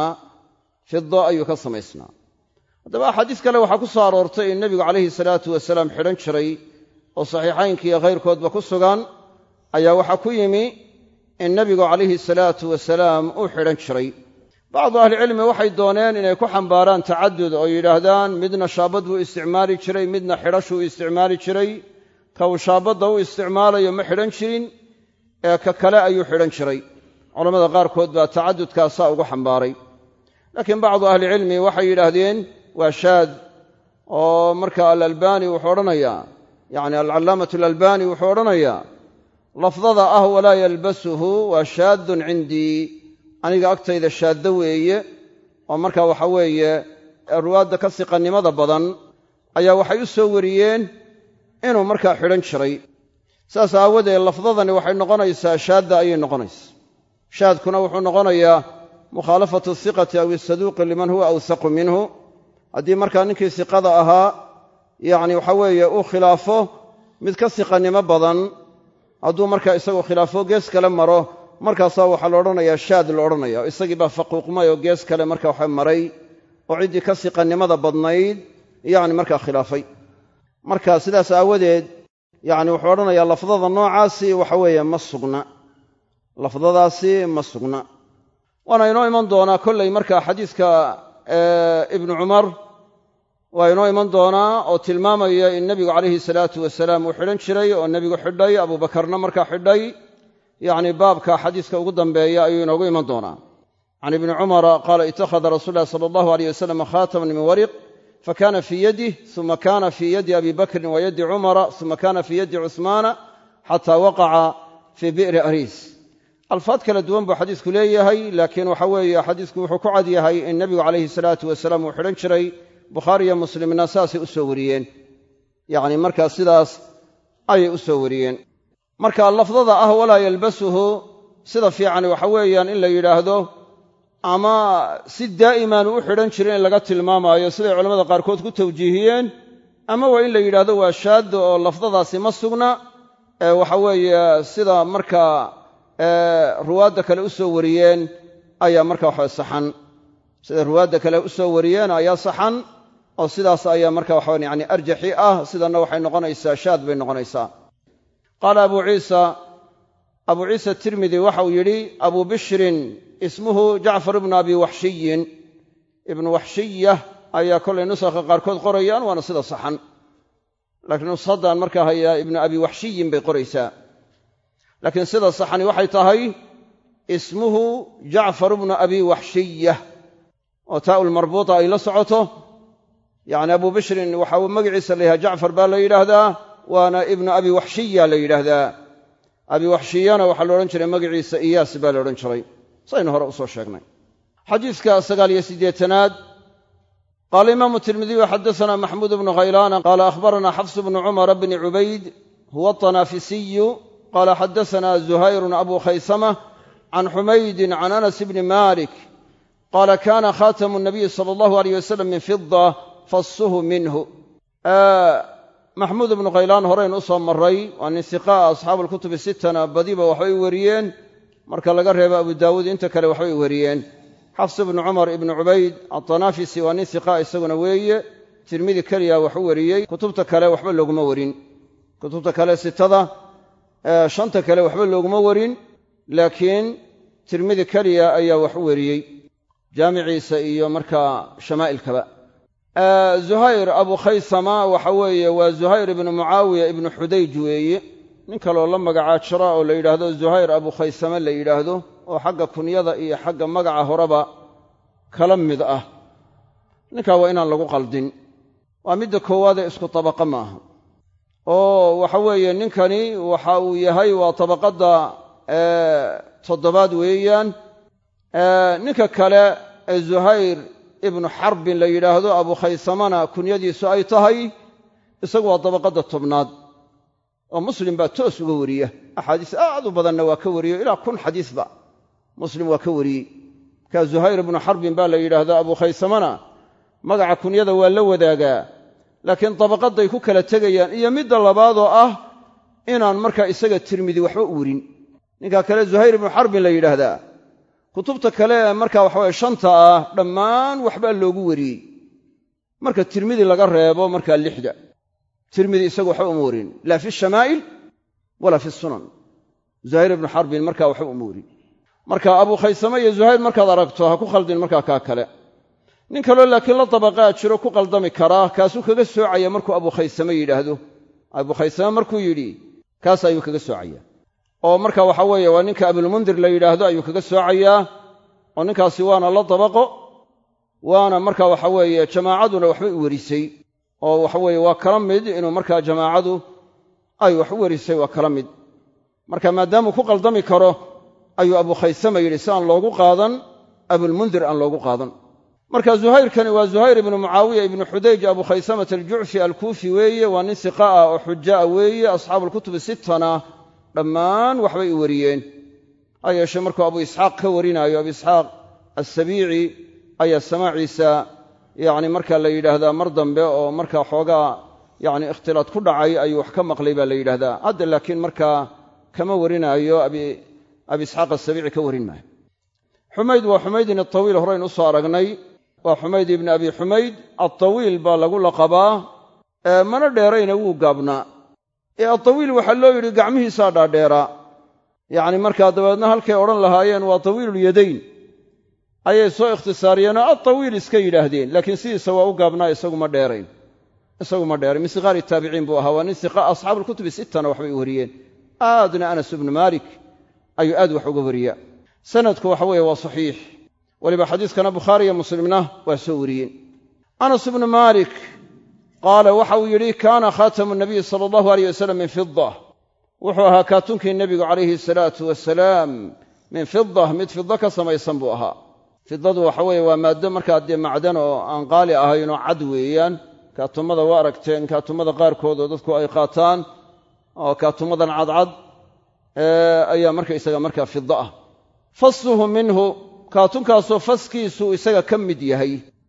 samaysnaa. haddaba axaadiis kale waxaa ku soo aroortay in nebigu calayhi salaatu wasalaam xidhan jiray, oo saxiixaynka iyo khayrkoodba ku sugan, ayaa waxaa ku yimi in nebigu calayhi salaatu wasalaam uu xidhan jiray. bacdu ahlicilmi waxay dooneen inay ku xambaaraan tacadud oo yidhaahdaan midna shaabad buu isticmaali jiray, midna xidhashuu isticmaali jiray. ka uu shaabadda u isticmaalayo ma xidhan jirin, ee ka kale ayuu xidhan jiray. culammada qaarkood baa tacadudkaasaa ugu xambaaray, laakiin bacdu ahlicilmi waxay yidhaahdeen waa shaad, oo marka alalbani wuxuu odhanayaa, yacni alcallaamatu alalbani wuxuu odhanayaa lafdada ah walaa yalbasuhu waa shaadun cindii, aniga agtayda shaaddo weeye, oo markaa waxa weeye ruwaadda ka siqannimada badan ayaa waxay u soo wariyeen inuu markaa xidhan jiray. saas aawadeed lafdadani waxay noqonaysaa shaadda ayay noqonaysaa. shaadkuna wuxuu noqonayaa mukhaalafatu hiqati aw isaduuqi liman huwa awsaqu minhu. haddii markaa ninkii siqada ahaa yacni waxa weeye uu khilaafo mid ka siqannimo badan, hadduu markaa isagu khilaafo gees kale maro, markaasaa waxaa la odhanayaa shaad la odhanaya. isagii baa faquuqmay oo gees kale markaa waxa maray oo ciddii ka siqannimada badnayd yacni markaa khilaafay. marka sidaas aawadeed yacni wuxuu odhanayaa lafdada noocaasi waxa weeye ma sugna, lafdadaasi ma sugna. waana inoo iman doonaa kollay markaa xadiiska ibnu cumar waa inoo iman doonaa oo tilmaamaya in nebigu calayhi salaatu wasalaam uu xidhan jiray oo nebigu xidhay, abuubakarna markaa xidhay. yacni baabka xadiiska ugu dambeeya ayuu inoogu iman doonaa. can ibni cumara qaala ittakhada rasuulu llahi sala allahu alayh wasalam khaataman min wariq fakana fii yadih uma kana fii yadi abi bakrin wa yadi cumara uma kana fii yadi cuhmaana xataa waqaca fii bi'ri ariis. alfaad kala duwan buu xadiisku leeyahay, laakiin waxa weeye xadiisku wuxuu ku cad yahay in nebigu calayhi salaatu wasalaam uu xidhan jiray. bukhaari iyo muslimna saasay u soo wariyeen, yacni markaa sidaas ayay u soo wariyeen. marka lafdada ah walaa yalbasuhu sida fiican waxa weeyaan in la yidhaahdo ama si daa'imaan u xidhan jirin in laga tilmaamaayo siday culammada qaarkood ku tawjiihiyeen, ama waa in la yidhaahdo waa shaaddo oo lafdadaasi ma sugna. waxa weeye sida markaa ruwaadda kale u soo wariyeen ayaa markaa waxa saxan, sida ruwaadda kale u soo wariyeen ayaa saxan, oo sidaas ayaa markaa waxa yani arjaxi ah. sidanna waxay noqonaysaa shaad bay noqonaysaa. qaala abu ciisa tirmidi waxau yidhi abu bishrin ismuhu jacfar ibnu abi waxshiyin. ibnu waxshiyah ayaa kollay nusakha qaarkood qorayaan, waana sida saxan, laakiin nushaddaan markaa hayaa ibnu abi waxshiyin bay qoraysaa. laakiin sida saxani waxay tahay ismuhu jacfar ibnu abi waxshiyah oo taa'ul marbuuta ay la socoto. yacni abu bishrin waxa magaciisa la yidhaha jacfar baa la yidhaahdaa, waana ibnu abi waxshiya la yidhaahdaa. abi waxshiyana waxaa la odhan jiray magaciisa iyaas baa la odhan jiray, saynu hore usoo sheegnay. xadiiska 89aad qaala imaamu tirmidiyu xaddasanaa maxmuud bnu khaylaana qaala akhbaranaa xafs bnu cumara bni cubayd huwa aطanaafisiyu qaala xaddasanaa zuhayrun abu khaysama can xumaydin can anas bni malik qaala kaana khaatamu nabiyi sala allahu alayh wasalam min fida fassuhu minhu. maxmuud ibnu khaylaan horeynu u soo marray, waa nin hiqaa asxaabu alkutubi sittana badiba waxbay wariyeen, marka laga reebo abu daawuud inta kale waxbay wariyeen. xafs ibnu cumar ibnu cubayd atanaafisi waa nin hiqaa isaguna weeye. tirmidi keliya wax u wariyey, kutubta kale waxba looguma warin. kutubta kale sittada shanta kale waxba looguma warin, laakiin tirmidi keliya ayaa wax u wariyey, jaamiciisa iyo markaa shamaa'ilkaba. zuhayr abu khaysama waxa weeye waa zuhayr ibnu mucaawiya ibnu xudayj weeye. nin kaloo la magacaa jira oo la yidhaahdo zuhayr abu khaysama la yidhaahdo, oo xagga kunyada iyo xagga magaca horeba kala mid ah. ninkaa waa inaan lagu qaldin, waa midda koowaadee isku tabaqa maaha. oo waxa weeye ninkani waxa uu yahay waa tabaqadda toddobaad weeyaan. ninka kale ee zuhayr ibnu xarbin la yidhaahdo abu khaysamana kunyadiisu ay tahay, isagu waa dabaqadda tobnaad oo muslim baa toos uga wariya. axaadiis aad u badanna waa ka wariyo, ilaa 1,000 xadiisba muslim waa ka wariyey. markaa zuhayr ibnu xarbin baa la yidhaahdaa abu khaysamana magaca kunyada waa la wadaagaa, laakiin dabaqadday ku kala tegayaan iyo midda labaadoo ah inaan markaa isaga tirmidi waxba u warin. ninkaa kale zuhayr ibnu xarbin la yidhaahdaa kutubta kale ee markaa waxaweye shanta ah dhammaan waxbaa loogu wariyey, marka tirmidi laga reebo markaa 6. tirmidi isagu waxba uma warin, laa fi shamaa'il walaa fi sunan. zuhayr ibnu xarbin markaa waxba uma warin. marka abu khaysame iyo zuhayr markaad aragto ha ku khaldin markaa kaa kale. nin kaloo laakiin la dabaqaa jiro ku qaldami karaa, kaasuu kaga soocaya markuu abu khaysame yidhaahdo. abu khaysame markuu yidhi kaas ayuu kaga soocaya, oo marka waxa weeye waa ninka abulmundir la yidhaahdo ayuu kaga soocayaa. oo ninkaasi waana la dabaqo, waana marka waxa weeye jamaacaduna waxbay u warisay, oo waxa weeye waa kala mid inuu markaa jamaacadu ay wax u warisay waa kala mid. marka maadaamuu ku qaldami karo ayuu abu khaysama yidhi si aan loogu qaadan abulmundir aan loogu qaadan. marka zuhayrkani waa zuhayr ibnu mucaawiya ibnu xudayj abu khaysamata aljucfi alkuufi weeye waa nin siqa ah oo xuja ah weeye asxaabuulkutubi sittana dhammaan waxbay u wariyeen ha yeeshee markuu abu isxaaq ka warinaayo abu isxaaq assabiici ayaa samaaciisa yacni markaa la yidhaahdaa mar dambe oo markaa xoogaa yacni ikhtilaad ku dhacay ayuu wax ka maqlay baa la yidhaahdaa hadda laakiin markaa kama warinaayo abi isxaaq asabiici ka warin maayo xumayd waa xumaydin atawiil horaynu usoo aragnay waa xumayd ibni abi xumayd altawiil baa lagu laqabaa mana dheerayna wuu gaabnaa atawiil waxaa loo yidhi gacmihiisaa dhaadheeraa yacni markaa dabeedna halkay odhan lahaayeen waa tawiilulyadayn ayay soo ikhtisaariyeenoo altawiil iska yidhaahdeen laakiin sidiisa waa u gaabnaa isagu ma dheerayn min siqaari taabiciin buu ahaa waa nin siqa asxaabuulkutubi sittana waxbay u wariyeen aadna anas ibnu maalik ayuu aad wax uga wariyaa sanadku waxa weeye waa saxiix weliba xadiiskana bukhaari iyo muslimna waa soo wariyeen anas ibnu maalik qaala waxa uu yidhi kaana khaatamu nabiyi sala allahu alayh wasalam min fida wuxuu ahaa kaatunkii nebigu calayhi salaatu wasalaam min fida mid fida ka samaysan buu ahaa fidadu waxa weeye waa maaddo markaa dee macdan oo aan qaali ahaynoo cad weeyaan kaatumada waa aragteen kaatumada qaarkood oo dadku ay qaataan oo kaatumadan cadcad ayaa markaysaga markaa fida ah fassuhu minhu kaatunkaasoo faskiisu isaga ka mid yahay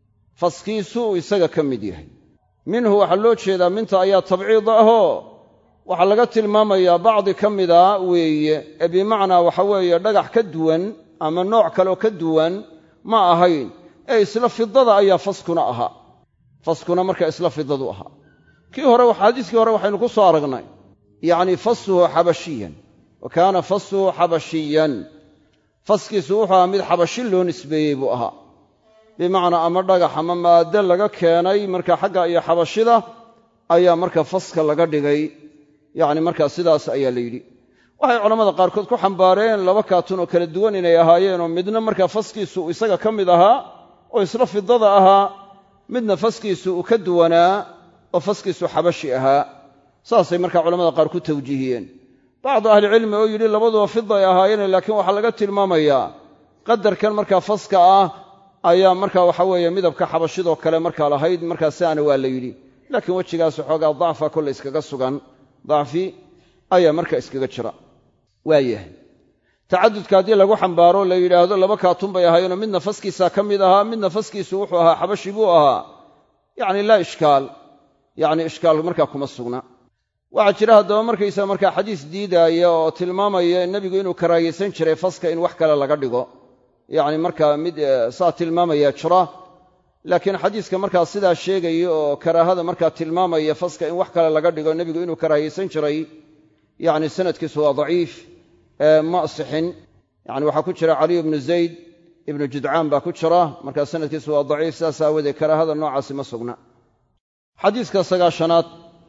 minhu waxaa loo jeedaa minta ayaa tabciid ahoo waxaa laga tilmaamayaa bacdi ka mida weeye ee bimacnaa waxa weeye dhagax ka duwan ama nooc kaleoo ka duwan ma ahayn ee isla fidada ayaa faskuna marka isla fidadu ahaa xadiiskii hore waxaynu ku soo aragnay yacni fassuhu xabashiyan wa kaana fassuhu xabashiyan faskiisu wuxuu ahaa mid xabashi loo nisbeeyey buu ahaa bimacnaa ama dhagax ama maaddo laga keenay marka xagga iyo xabashida ayaa marka faska laga dhigay yacni markaa sidaas ayaa la yidhi waxay culammada qaarkood ku xambaareen laba kaatun oo kala duwan inay ahaayeenoo midna markaa faskiisu isaga ka mid ahaa oo isla fidada ahaa midna faskiisu uu ka duwanaa oo faskiisu xabashi ahaa saasay markaa culamada qaar ku tawjiihiyeen bacdu ahlicilmi oo yidhi labaduba fida ay ahaayeen laakiin waxaa laga tilmaamayaa qadarkan markaa faska ah ayaa markaa waxa weeye midabka xabashidoo kale markaa lahayd markaa siaana waa la yidhi laakiin wejigaas waxoogaa dacfa kolle iskaga sugan dacfi ayaa markaa iskaga jira waayahay tacadudka haddii lagu xambaaro la yidhaahdo laba kaatun bay ahaayeenoo midna faskiisaa ka mid ahaa midna faskiisu wuxuu ahaa xabashi buu ahaa yacni laa ishkaal yacni ishkaal markaa kuma sugna waxaa jira haddaba markaysaa markaa xadiis diidaaya oo tilmaamaya nebigu inuu karaahiyaysan jiray faska in wax kale laga dhigo yacni markaa mid saa tilmaamaya jira laakiin xadiiska markaa sidaa sheegaya oo karaahada markaa tilmaamaya faska in wax kale laga dhigo nebigu inuu karaahiyaysan jiray yacni sanadkiisu waa daciif ma asixin yacni waxaa ku jira caliy ibnu zayd ibnu judcaan baa ku jira markaa sanadkiisu waa daciif sidaas aawadeed karaahada noocaasi ma sugna xadiiska sagaashanaad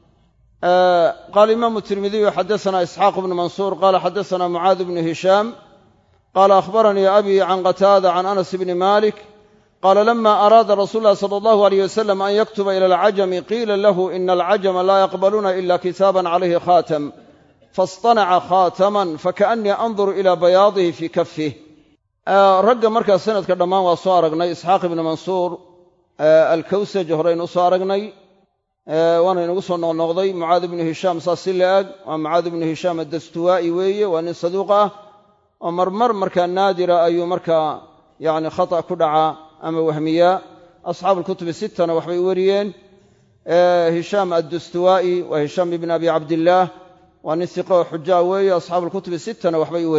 qaala imaamu tirmidiyu xadasanaa isxaaq ibnu mansuur qaala xadasanaa mucaad ibnu hishaam qaala akhbaranii abii can qataada can anas bni malik qaala lama araada rasuul llahi sala allahu alayh wasalam an yaktuba ila alcajami qiila lahu ina alcajama laa yaqbaluuna ila kitaaban calayhi khaatam faاصطanaca khaataman fakaأnii anduru ila bayaadihi fii kafih ragga markaa sanadka dhammaan waa soo aragnay isxaaq ibnu mansuur alkawsaj horeynu usoo aragnay waana inagu soo noqnoqday mucaad ibnu hishaam saas si la-ag waa mucaad ibnu hishaam addastuwaa'i weeye waa nin saduuq ah oo marmar markaa naadira ayuu markaa yacni khata ku dhacaa ama wahmiyaa asxaabuulkutubi sittana waxbay wariyeen hishaam addastuwaa'i waa hishaam ibn abi cabdillaah waa nin siqa oo xujaa weeye asxaabuulkutubi sittana waxbay u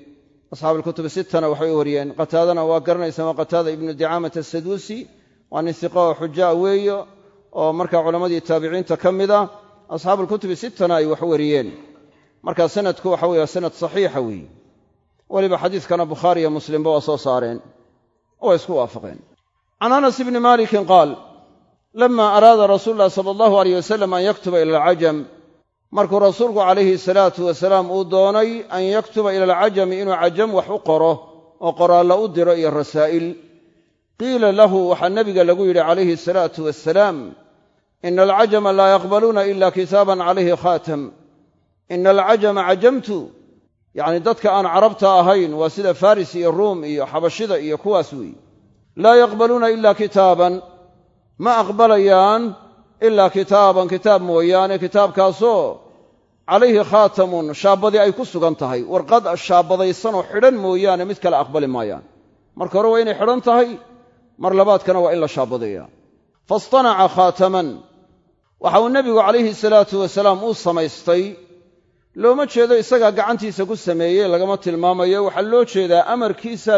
wariyeen qataadana waa garanaysaa waa qataada ibnu dicaamata asaduusi waa nin siqa oo xujaa weeye oo markaa culammadii taabiciinta ka mida asxaabuulkutubi sittana ay wax wariyeen markaa sanadku waxa weye sanad saxiixa weeye weliba xadiiskana bukhaari iyo muslimba waa soo saareen oo waa isku waafaqeen can anas ibni malikin qaal lama araada rasuulu llahi sala allahu alayh wasalam an yaktuba ila alcajam markuu rasuulku calayhi salaatu wasalaam uu doonay an yaktuba ila alcajami inuu cajam wax u qoro oo qoraallo u diro iyo rasaa'il qiila lahu waxaa nebiga lagu yidhi calayhi salaatu wasalaam ina alcajama laa yaqbaluuna ila kitaaban calayhi khaatam ina alcajama cajamtu yacni dadka aan carabta ahayn waa sida faris iyo ruum iyo xabashida iyo kuwaas weeye laa yaqbaluuna ilaa kitaaban ma aqbalayaan ilaa kitaaban kitaab mooyaane kitaabkaasoo calayhi khaatamun shaabadii ay ku sugan tahay warqad shaabadaysanoo xidhan mooyaane mid kale aqbali maayaan marka hore waa inay xidhan tahay mar labaadkana waa in la shaabadeeyaa fastanaca khaataman waxa uu nebigu calayhi salaatu wasalaam uu samaystay looma jeedo isagaa gacantiisa ku sameeyey lagama tilmaamayo waxaa loo jeedaa amarkiisaa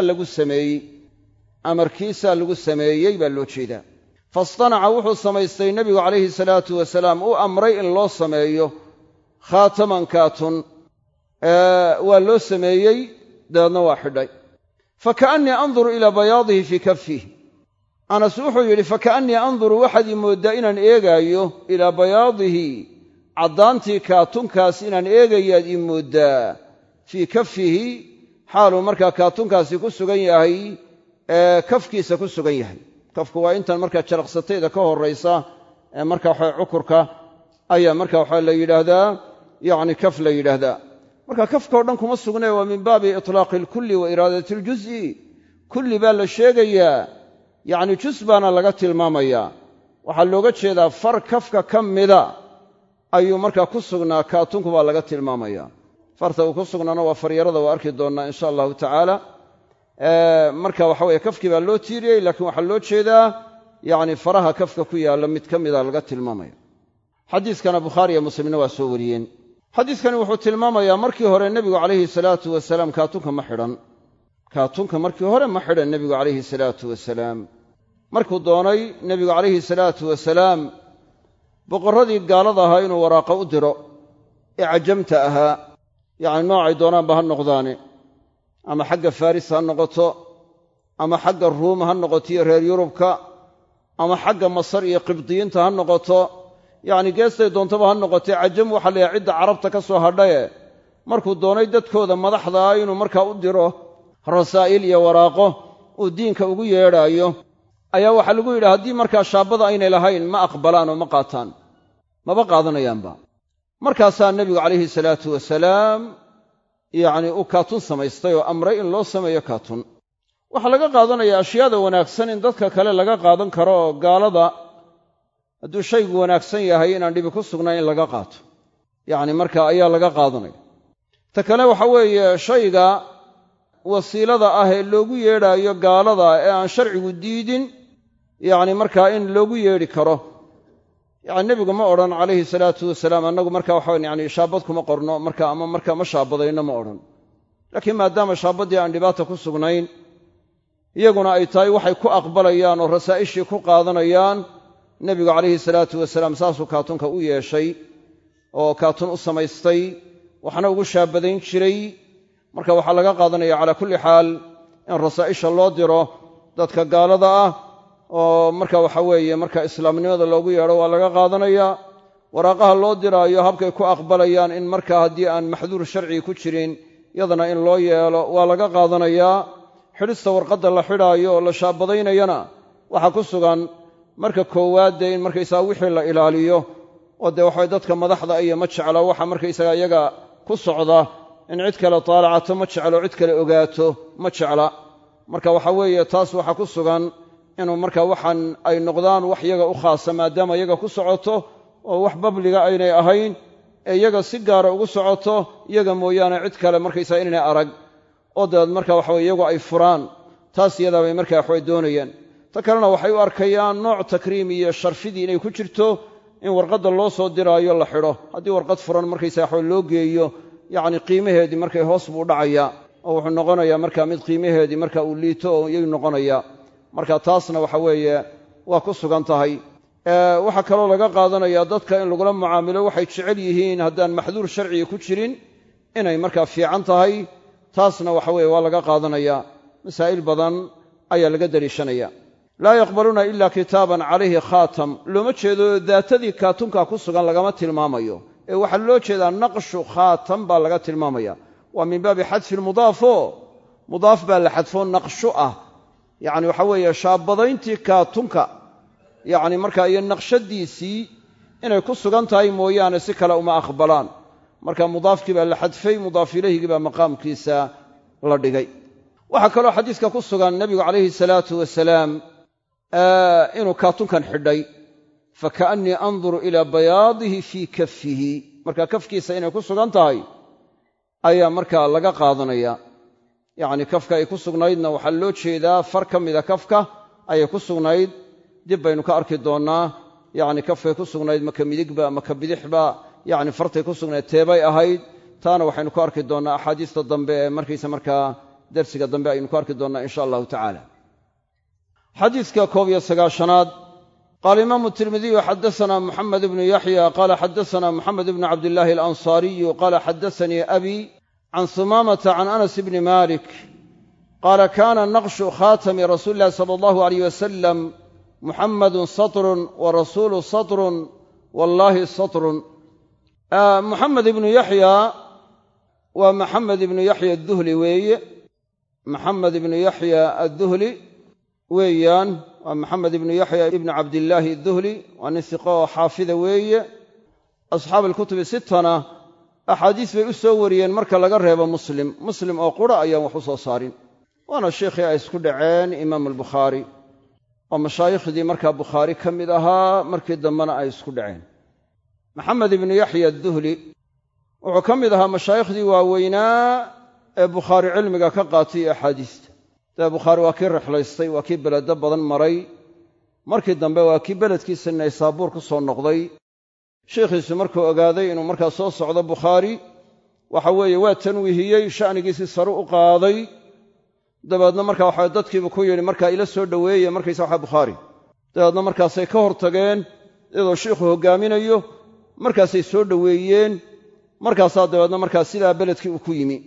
lagu sameeyey baa loo jeedaa fastanaca wuxuu samaystay nebigu calayhi salaatu wasalaam uu amray in loo sameeyo khaataman kaatun waa loo sameeyey dabeedna waa xidhay faka'annii anduru ilaa bayaadihi fii kafih anas wuxuu yidhi faka'annii anduru waxaad ii mooddaa inaan eegaayo ilaa bayaadihi caddaantii kaatunkaas inaan eegayaad ii mooddaa fii kafihi xaaluu markaa kaatunkaasi ku sugan yahay kafkiisa ku sugan yahay kafku waa intan markaa jaraqsatayda ka horraysa marka waxa cukurka ayaa marka waxaa la yidhaahdaa yacni kaf la yidhaahdaa marka kafka o dhan kuma sugnee waa min baabi itlaaqi alkulli wa iraadati aljuz'i kulli baa la sheegayaa yacni jus baana laga tilmaamayaa waxaa looga jeedaa far kafka ka mida ayuu markaa ku sugnaa kaatunku baa laga tilmaamayaa farta uu ku sugnaana waa faryarada waa arki doonnaa insha allahu tacaala marka waxa weeye kafkii baa loo tiiriyey laakiin waxaa loo jeedaa yacni faraha kafka ku yaalla mid ka mida laga tilmaamaya xadiiskana bukhaari iyo muslimna waa soo wariyeen xadiiskani wuxuu tilmaamayaa markii hore nebigu calayhi salaatu wasalaam kaatunka markii hore ma xidhan nebigu calayhi salaatu wasalaam markuu doonay nebigu calayhi salaatu wasalaam boqorradii gaalada ahaa inuu waraaqo u diro ee cajamta ahaa yacni noocay doonaanba ha noqdaane ama xagga faris ha noqoto ama xagga ruum ha noqoto iyo reer yurubka ama xagga masar iyo qibdiyiinta ha noqoto yacni geestay doontaba ha noqotee cajam waxaa la yahay cidda carabta ka soo hadhaye markuu doonay dadkooda madaxda ah inuu markaa u diro rasaa'il iyo waraaqo uu diinka ugu yeedhaayo ayaa waxaa lagu yidhi haddii markaa shaabada aynay lahayn ma aqbalaan oo ma qaataan maba qaadanayaanba markaasaa nebigu calayhi salaatu wasalaam yacni uu kaatun samaystay oo amray in loo sameeyo kaatun waxaa laga qaadanayaa ashyaada wanaagsan in dadka kale laga qaadan karo oo gaalada hadduu shaygu wanaagsan yahay inaan dhibi ku sugnayn in laga qaato yacni marka ayaa laga qaadanaya ta kale waxa weeye shayga wasiilada ah ee loogu yeedhaayo gaalada ee aan sharcigu diidin yacni markaa in loogu yeedhi karo yacni nebigu ma odhan calayhi salaatu wasalaam annagu marka waxawan yani shaabad kuma qorno marka ama marka ma shaabadayno ma odhan laakiin maadaama shaabaddii aan dhibaata ku sugnayn iyaguna ay tahay waxay ku aqbalayaan oo rasaa'ishii ku qaadanayaan nebigu calayhi salaatu wasalaam saasuu kaatunka u yeeshay oo kaatun u samaystay waxna ugu shaabadayn jiray marka waxaa laga qaadanaya calaa kulli xaal in rasaa'isha loo diro dadka gaalada ah oo marka waxa weeye marka islaamnimada loogu yeedho waa laga qaadanayaa waraaqaha loo diraayo habkay ku aqbalayaan in markaa haddii aan maxduur sharcigi ku jirin yadana in loo yeelo waa laga qaadanayaa xidhista warqadda la xidhaayo oo la shaabadaynayana waxaa ku sugan marka koowaad dee in markaysaga wixii la ilaaliyo oo dee waxaway dadka madaxda iyo ma jecla waxa markaysaga iyaga ku socda in cid kale taalacato ma jeclo cid kale ogaato ma jecla marka waxa weeye taas waxaa ku sugan inuu marka waxaan ay noqdaan wax iyaga u khaasa maadaama iyaga ku socoto oo wax babliga aynay ahayn ee iyaga si gaara ugu socoto iyaga mooyaane cid kale markaysaga inaynay arag oo dabeed marka waxaweye iyagu ay furaan taas iyadaa bay markaa waxaway doonayaan ta kalena waxay u arkayaan nooc takriim iyo sharfidii inay ku jirto in warqadda loo soo diraayo la xidho haddii warqad furan markaysaga waxaway loo geeyo yacni qiimaheedii markay hoos buu dhacayaa oo wuxuu noqonayaa marka mid qiimaheedii marka uu liito oo iyuu noqonayaa marka taasna waxa weeye waa ku sugan tahay waxaa kaloo laga qaadanayaa dadka in lagula mucaamilo waxay jecel yihiin haddaan maxduur sharciga ku jirin inay markaa fiican tahay taasna waxa weeye waa laga qaadanayaa masaa'il badan ayaa laga daliishanaya laa yaqbaluuna ila kitaaban calayhi khaatam looma jeedo daatadii kaatunka ku sugan lagama tilmaamayo ee waxaa loo jeedaa naqshu khaatam baa laga tilmaamaya waa min baabi xadfi lmudaafo mudaaf baa la xadfoo naqshu ah yacni waxa weeye shaabadayntii kaatunka yacni markaa iyo naqshadiisii inay ku sugan tahay mooyaane si kale uma aqbalaan marka mudaafkii baa la xadfay mudaaf ilayhigii baa maqaamkiisa la dhigay waxaa kaloo xadiiska ku sugan nebigu calayhi salaatu wasalaam inuu kaatunkan xidhay fakaannii anduru ilaa bayaadihi fii kaffihi markaa kafkiisa inay ku sugan tahay ayaa markaa laga qaadanaya yacni kafka ay ku sugnaydna waxaa loo jeedaa far ka mida kafka ayay ku sugnayd dib baynu ka arki doonnaa yacni kafkay ku sugnayd maka midigba maka bidixba yacni fartay ku sugnayd teebay ahayd taana waxaynu ku arki doonnaa axaadiista dambe ee markaysa markaa darsiga dambe aynu ku arki doonnaa insha allahu tacaala xadiiska 19aad qaala imaamu tirmidiyu xadasanaa muxamed ibnu yaxya qaala xadasanaa muxamed ibnu cabdillaahi alansaariyu qaala xadasanii abi can humaamata can anas bni malik qaala kaana naqshu khaatami rasuuli illahi sala allahu alayh wasalam muxammadun satrun wa rasuulu satrun wallaahi satrun muxamed ibnu yaxya waa maxamed ibnu yaxya adduhli weeye maxamed ibnu yaxya adduhli weeyaan waa maxamed ibnu yaxya ibnu cabdillaahi adduhli waa nin siqo oo xaafida weeye asxaab alkutubi sittana axaadiis bay u soo wariyeen marka laga reebo muslim oo qura ayaan wax u soo saarin waana sheikhii ay isku dhaceen imaamu albukhaari oo mashaayiikhdii markaa bukhaari ka mid ahaa markii dambena ay isku dhaceen maxamed ibnu yaxya adduhli wuxuu ka mid ahaa mashaayikhdii waaweynaa ee bukhaari cilmiga ka qaatay iyo axaadiista dee bukhaari waa kii rixlaystay waa kii beledo badan maray markii dambe waa kii beledkiisa naysaabuur ku soo noqday sheikhiisu markuu ogaaday inuu markaa soo socdo bukhaari waxa weeye waa tanwiihiyey sha'nigiisii sare u qaaday dabeedna markaa waxa dadkiibu ku yidhi markaa ila soo dhoweeye markaysa waxa bukhaari dabeedna markaasay ka hortageen iyadoo shiikhu hoggaaminayo markaasay soo dhoweeyeen markaasaa dabeedna markaa sidaa beledkii uu ku yimi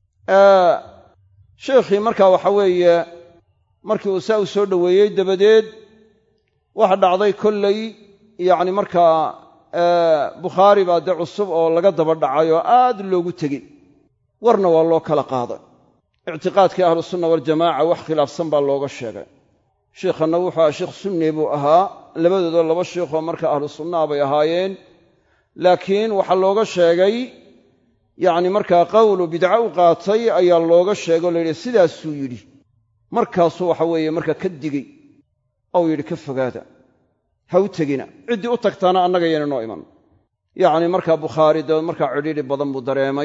sheikhii markaa waxa weeye markii uu saa u soo dhoweeyey dabadeed waxa dhacday kollay yacni markaa bukhaari baa dee cusub oo laga daba dhacay oo aad loogu tegey warna waa loo kala qaaday ictiqaadkii ahlusunna waljamaaca wax khilaafsan baa looga sheegay sheikhanna wuxuu ahaa sheikh sunni buu ahaa labadoodoo laba shiikhoo marka ahlu sunnaa bay ahaayeen laakiin waxaa looga sheegay yacni markaa qowlu bidco u qaatay ayaa looga sheegay oo layidhi sidaasuu yidhi markaasuu waxa weeye markaa ka digey ou yidhi ka fogaada ha u tegina ciddii u tagtaana annaga yayna noo iman yacni markaa bukhaari dabeed markaa cidhiidhi badan buu dareemay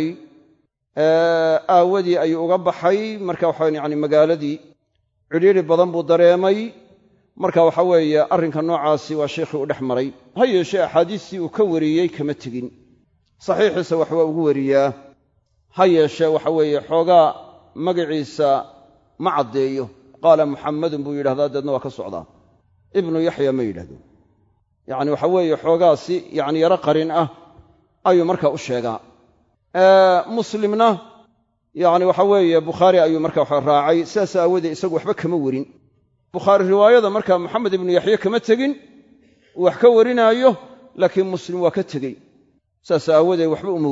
aawadii ayuu uga baxay marka waxaa yacni magaaladii cidhiidhi badan buu dareemay marka waxa weeye arrinka noocaasi waa sheikhii u dhex maray ha yeeshee axaadiistii uu ka wariyey kama tegin saxiixiisa wax waa ugu wariyaa ha yeeshee waxa weeye xoogaa magaciisa ma caddeeyo qaala muxammadun buu yidhahdaa deedna waa ka socdaa ibnu yaxya ma yidhahdo yacni waxa weeye xoogaasi yacni yaro qarin ah ayuu markaa u sheegaa muslimna yacni waxa weeye bukhaari ayuu markaa waxa raacay sidaas aawoodee isagu waxba kama warin bukhaari riwaayada markaa maxamed ibnu yaxya kama tegin uu wax ka warinaayo laakiin muslim waa ka tegey saas aawoodee waxba uma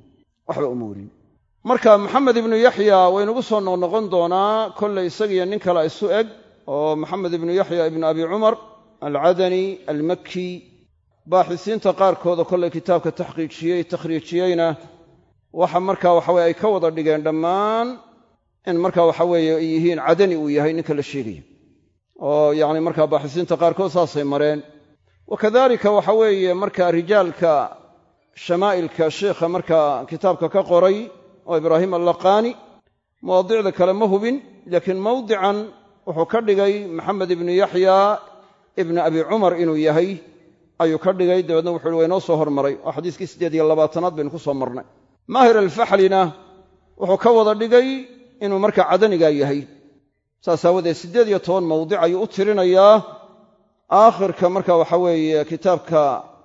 warin marka maxamed ibnu yaxya waynugu soo noqnoqon doonaa kollay isagiyo nin kale isu eg oo maxamed ibnu yaxya ibnu abi cumar alcadani almakki baaxisiinta qaarkooda kollay kitaabka takhriijiyeyna waxa markaa waxaweye ay ka wada dhigeen dhammaan in markaa waxa weeye ay yihiin cadani uu yahay ninka la sheegaya oo yacni markaa baaxisiinta qaarkood saasay mareen wakadalika waxa weeye markaa rijaalka shamaa'ilka sheikha markaa kitaabka ka qoray oo ibraahim allaqaani mawaadicda kale ma hubin laakiin mawdican wuxuu ka dhigay maxamed ibnu yaxya ibnu abi cumar inuu yahay ayuu ka dhigay dabeedna wuxuu waa inoo soo hormaray oo xadiiskii 8 baynu ku soo marnay maahir alfaxlina wuxuu ka wada dhigay inuu markaa cadanigaa yahay saas aawadeed 18 mawdic ayuu u tirinayaa aakhirka marka waxa weeye kitaabka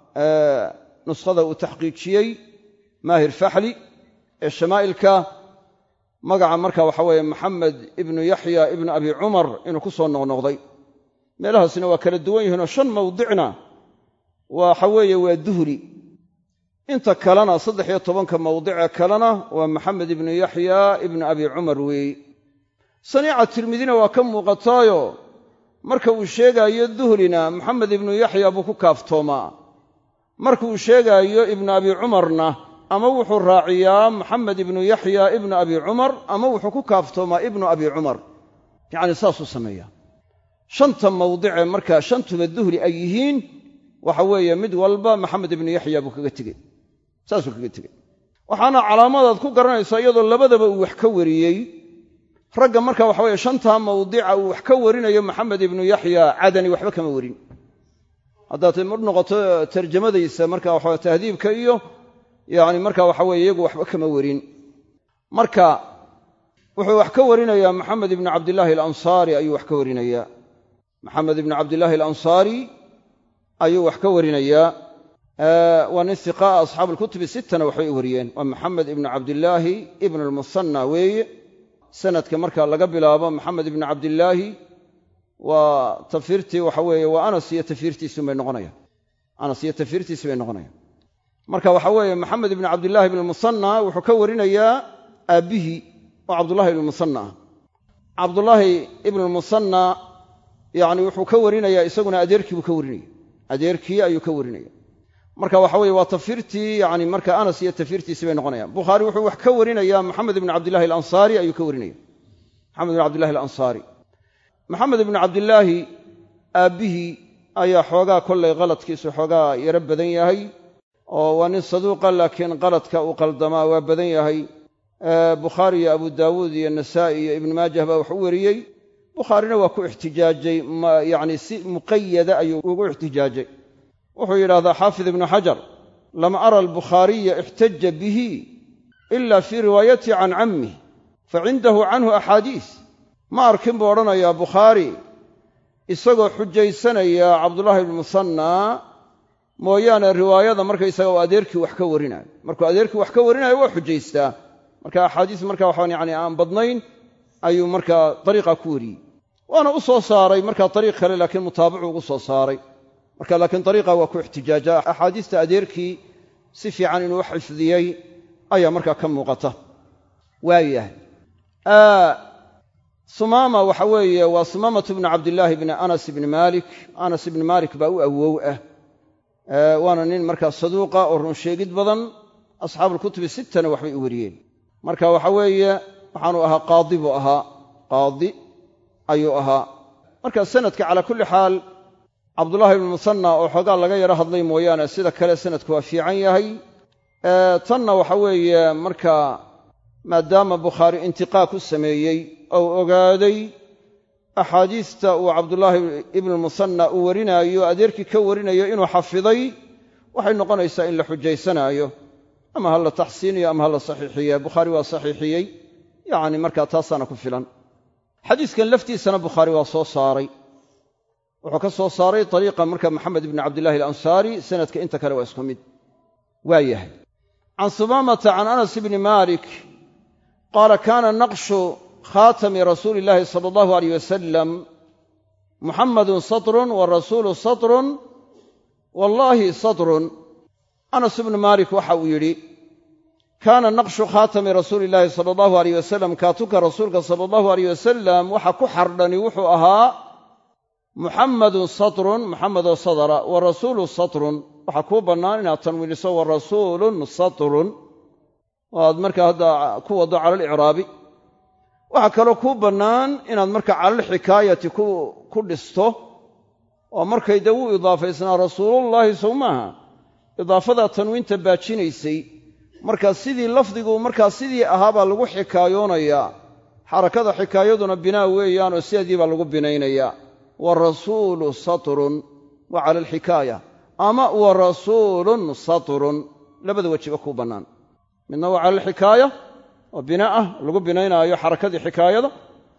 nuskhada uu taxqiijiyey maahir faxli ee shamaa'ilka magaca marka waxa weeye maxamed ibnu yaxya ibnu abi cumar inuu ku soo noqnoqday meelahaasina waa kala duwan yihiinoo 5 mawdicna waxa weeye waa duhri inta kalena 13 mawdice kalena waa maxamed ibnu yaxya ibnu abi cumar weeye saniica tirmidina waa ka muuqataayo marka uu sheegaayo duhrina maxamed ibnu yaxya buu ku kaaftoomaa marka uu sheegaayo ibnu abi cumarna ama wuxuu raaciyaa maxamed ibnu yaxya ibnu abi cumar ama wuxuu ku kaaftoomaa ibnu abi cumar yacni saasuu sameeyaa shanta mawdicee markaa shantuba duhri ay yihiin waxa weeye mid walba maxamed ibnu yaxya buu kaga tegey saasuu kaga tegey waxaana calaamadaad ku garanaysaa iyadoo labadaba uu wax ka wariyey ragga marka waxa weeye shantaa mawdica uu wax ka warinayo maxamed ibnu yaxya cadani waxba kama warin haddaad noqoto tarjamadaysa marka waxa tahdiibka iyo yacni marka waxa weeye iyagu waxba kama warin marka wuxuu wax ka warinayaa maxamed ibnu cabdillaahi alansaari ayuu wax ka warinayaa maxamed ibnu cabdillaahi alansaari ayuu wax ka warinayaa waa nin hiqaa asxaabu alkutubi sittana waxbay u wariyeen waa maxamed ibnu cabdillaahi ibnu almusanna weeye sanadka marka laga bilaabo maxamed ibnu cabdillaahi waa tafiirtii waxa weeye waa anas iyo tafiirtiisi bay noqonayaan anas iyo tafiirtiisi bay noqonayaan marka waxa weeye maxamed ibnu cabdillaahi ibnu almusanna wuxuu ka warinayaa aabbihii oo cabdullahi ibnu musanna ah cabdullaahi ibnu almusanna yacni wuxuu ka warinayaa isaguna adeerkii buu ka warinaya adeerkii ayuu ka warinaya marka waxa weeye waa tafiirtii yacni marka anas iyo tafiirtiisi bay noqonayaan bukhaari wuxuu wax ka warinayaa maxamed ibnu cabdillahi alansaari ayuu ka warinaya maxamed ibnu cabdillahi alansaari maxamed ibnu cabdillaahi aabbihii ayaa xoogaa kollay qaladkiisu xoogaa yaro badan yahay oo waa nin saduuqa laakiin qaladka uu qaldamaa waa badan yahay bukhaari iyo abu daawuud iyo nasaa'i iyo ibnu maajah baa wax u wariyey bukhaarina waa ku ixtijaajay yacni si muqayada ayuu ugu ixtijaajay wuxuu yidhahdaa xaafid ibnu xajar lam ara albukhaariya ixtaja bihi ila fii riwaayatihi can cammih facindahu canhu axaadiis ma arkin buu odhanayaa bukhaari isagoo xujaysanaya cabdullaahi ibnu musanna mooyaane riwaayada markaysaga uu adeerkii wax ka warinayo markuu adeerkii wax ka warinayo waa xujaystaa marka axaadiis marka waxaan yacni aan badnayn ayuu markaa dariiqa ku wariyey waana u soo saaray markaa dariiq kale laakiin mutaabacu ugu soo saaray marka laakiin dariiqa waa ku ixtijaajaa axaadiista adeerkii si fiican inuu wax xifdiyey ayaa markaa ka muuqata waayahay sumaama waxa weeye waa sumaamatu bnu cabdillaahi bni anas ibni maalik anas ibni maalik baa u awow ah waana nin markaa saduuqa oo run sheegid badan asxaabuulkutubi sittana waxbay u wariyeen marka waxa weeye waxaanu ahaa qaadi buu ahaa qaadi ayuu ahaa marka sanadka calaa kulli xaal cabdullaahi ibnu musanna oo xoogaa laga yaro hadlay mooyaane sida kale sanadku waa fiican yahay tanna waxa weeye marka maadaama bukhaari intiqaa ku sameeyey ou ogaaday axaadiista uu cabdullaahi ibnu musanna uu warinaayo adeerkii ka warinayo inuu xafiday waxay noqonaysaa in la xujaysanaayo ama ha la taxsiiniyo ama ha la saxiixiye bukhaari waa saxiixiyey yacni markaa taasaana ku filan xadiiskan laftiisana bukhaari waa soo saaray wuxuu ka soo saaray dariiqa marka maxamed ibni cabdillahi alansaari sanadka inta kale waa isku mid waa yahay can sumaamata can anas ibni maalik qaala kaana naqshu khaatami rasuuli illaahi sala allahu alayh wasalam muxammadun satrun wa rasuulu satrun wallaahi satrun anas ibnu maalik waxa uu yidhi kaana naqshu khaatami rasuuli illaahi sala allahu alayh wasalam kaatuka rasuulka sala allahu alayh wasalam waxa ku xardhani wuxuu ahaa muxammadun satrun muxamedoo sadra wa rasuulu satrun waxaa kuu bannaan inaad tanwiiniso wa rasuulun satrun oo aad markaa hadda ku waddo cala alicraabi waxaa kaloo kuu bannaan inaad marka calalxikaayati ku dhisto oo markay dee wuu idaafaysnaa rasuulullaahi sow maaha idaafadaa tanwiinta baajinaysay markaa sidii lafdigu markaa sidii ahaa baa lagu xikaayoonayaa xarakada xikaayaduna binaa weeyaanoo sideedii baa lagu binaynayaa wa rasuulu satrun wa cala alxikaaya ama wa rasuulun satrun labada wejiba kuu bannaan midna waa cala alxikaaya oo binaa ah lagu binaynaayo xarakadii xikaayada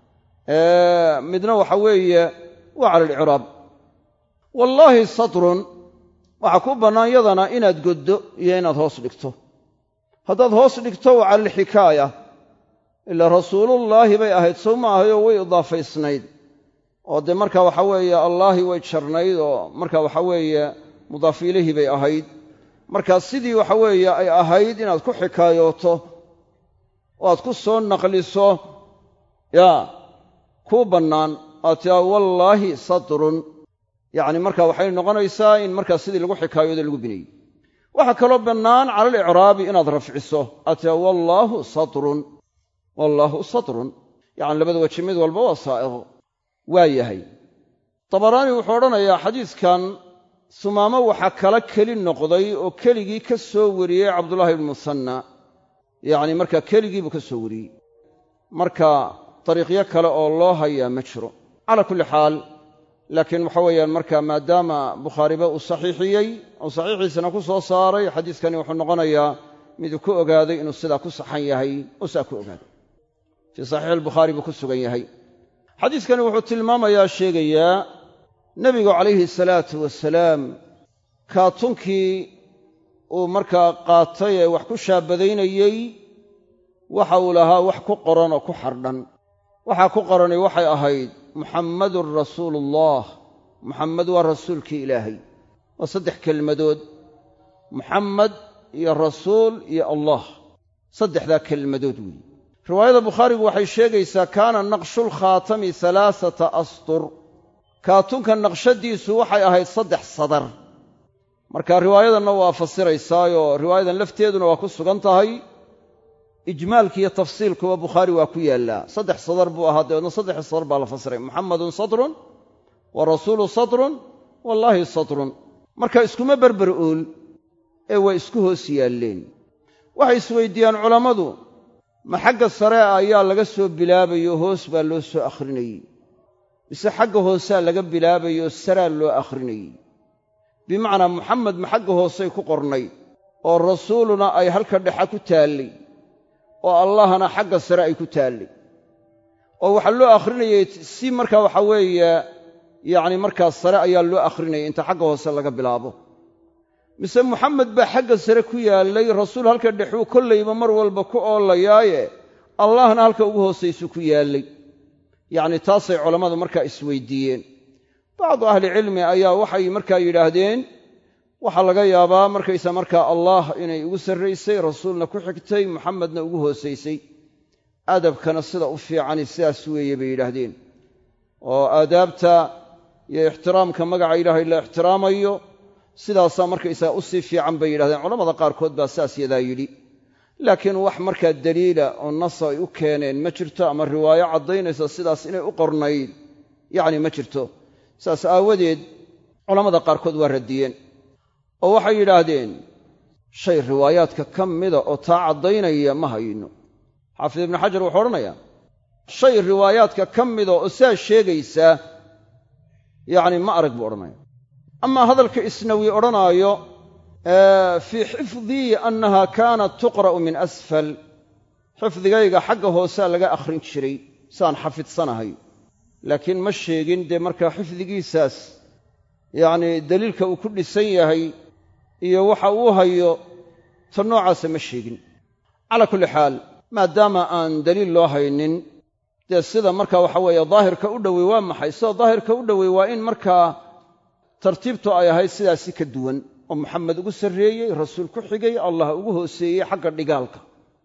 midna waxa weeye waa cala alicraab wallaahi satrun waxaa kuu bannaan yadana inaad goddo iyo inaad hoos dhigto haddaad hoos dhigto waa cala alxikaaya ilaa rasuulullaahi bay ahayd sow ma ahayoo way idaafaysnayd oo dee marka waxa weeye allaahi way jarnayd oo marka waxa weeye mudaaf ilayhi bay ahayd markaa sidii waxa weeye ay ahayd inaad ku xikaayooto oo aad ku soo naqliso yaa kuu bannaan aad tiraa wallaahi satrun yacni marka waxay noqonaysaa in markaa sidii lagu xikaayoodo lagu bineeyey waxaa kaloo bannaan cala alicraabi inaad rafciso ataa wallaahu satrun yacni labada weji mid walba waa saa'iq waa yahay tabaraani wuxuu odhanayaa xadiiskan sumaamo waxaa kala keli noqday oo keligii ka soo wariyey cabdullaahi ibnu musanna yacni markaa keligiibuu ka soo wariyey marka dariiqyo kale oo loo hayaa ma jiro calaa kulli xaal laakiin waxa weeyaan marka maadaama bukhaariba uu saxiixiyey oo saxiixiisana ku soo saaray xadiiskani wuxuu noqonayaa miduu ku ogaaday inuu sidaa ku saxan yahay oo saa ku ogaaday fii saxiixi albukhaari buu ku sugan yahay xadiiskani wuxuu tilmaamayaa sheegayaa nebigu calayhi salaatu wasalaam kaatunkii uu markaa qaatay ee wax ku shaabadaynayey waxa uu lahaa wax ku qoran oo ku xardhan waxaa ku qorani waxay ahayd muxammadun rasuuluullah muxammed waa rasuulkii ilaahay waa 3 kelmadood muxammed iyo rasuul iyo allah 3daa kelmadood weeye riwaayada bukhaarigu waxay sheegaysaa kaana naqshulkhaatami 3 astur kaatunka naqshadiisu waxay ahayd 3 sadar marka riwaayadanna waa fasiraysaayoo riwaayadan lafteeduna waa ku sugan tahay ijmaalki iyo tafsiilkuba bukhaari waa ku yaallaa 3 sadar buu ahaa dabeedna 3 sadar baa la fasiray muxammadun satrun wa rasuulu satrun wallaahi satrun marka iskuma berber ool ee way isku hoos yaalleen waxay isweydiiyaan culammadu ma xagga sare ayaa laga soo bilaabayo hoos baa loo soo akhrinayey mise xagga hoosaa laga bilaabayo saraa loo akhrinayey bimacnaa muxamed ma xagga hoosay ku qornay oo rasuuluna ay halka dhexa ku taallay oo allahna xagga sare ay ku taallay oo waxaa loo akhrinayey si markaa waxa weeye yacni markaa sare ayaa loo akhrinayay inta xagga hoose laga bilaabo mise muxamed baa xagga sare ku yaallay rasuul halka dhexuu kollayba mar walba ku oolayaaye allahna halka ugu hoosaysu ku yaallay yacni taasay culammadu markaa isweydiiyeen bacdu ahlicilmi ayaa waxay markaa yidhaahdeen waxaa laga yaabaa markaysa markaa allah inay ugu sarraysay rasuulna ku xigtay muxamedna ugu hoosaysay adabkana sida u fiicani sidaas weeye bay yidhaahdeen oo aadaabta iyo ixtiraamka magaca ilaahay la ixtiraamayo sidaasaa markaysaga u sii fiican bay yidhahdeen culamada qaarkood baa saas yadaa yidhi laakiin wax markaa daliila oo nasa ay u keeneen ma jirto ama riwaayo caddaynaysa sidaas inay u qornayd yacni ma jirto saas aawadeed culammada qaarkood waa radiyeen oo waxay yidhaahdeen shay riwaayaadka ka mida oo taa caddaynaya ma hayno xaafid ibnu xajar wuxuu odhanayaa shay riwaayaadka ka mida oo saa sheegaysa yacni ma arag buu odhanaya amaa hadalka isnawi odhanaayo fii xifdii annaha kaanat tuqra'u min asfal xifdigayga xagga hoosaa laga akhrin jiray saan xafidsanahay laakiin ma sheegin dee markaa xifdigiisaas yacni daliilka uu ku dhisan yahay iyo waxa uu hayo ta noocaasa ma sheegin calaa kulli xaal maadaama aan daliil loo haynin dee sida markaa waxa weeye daahirka u dhowey waa maxay sida daahirka u dhowey waa in markaa tartiibtu ay ahayd sidaasi ka duwan oo muxamed ugu sarreeyey rasuul ku xigay allah ugu hooseeyey xagga dhigaalka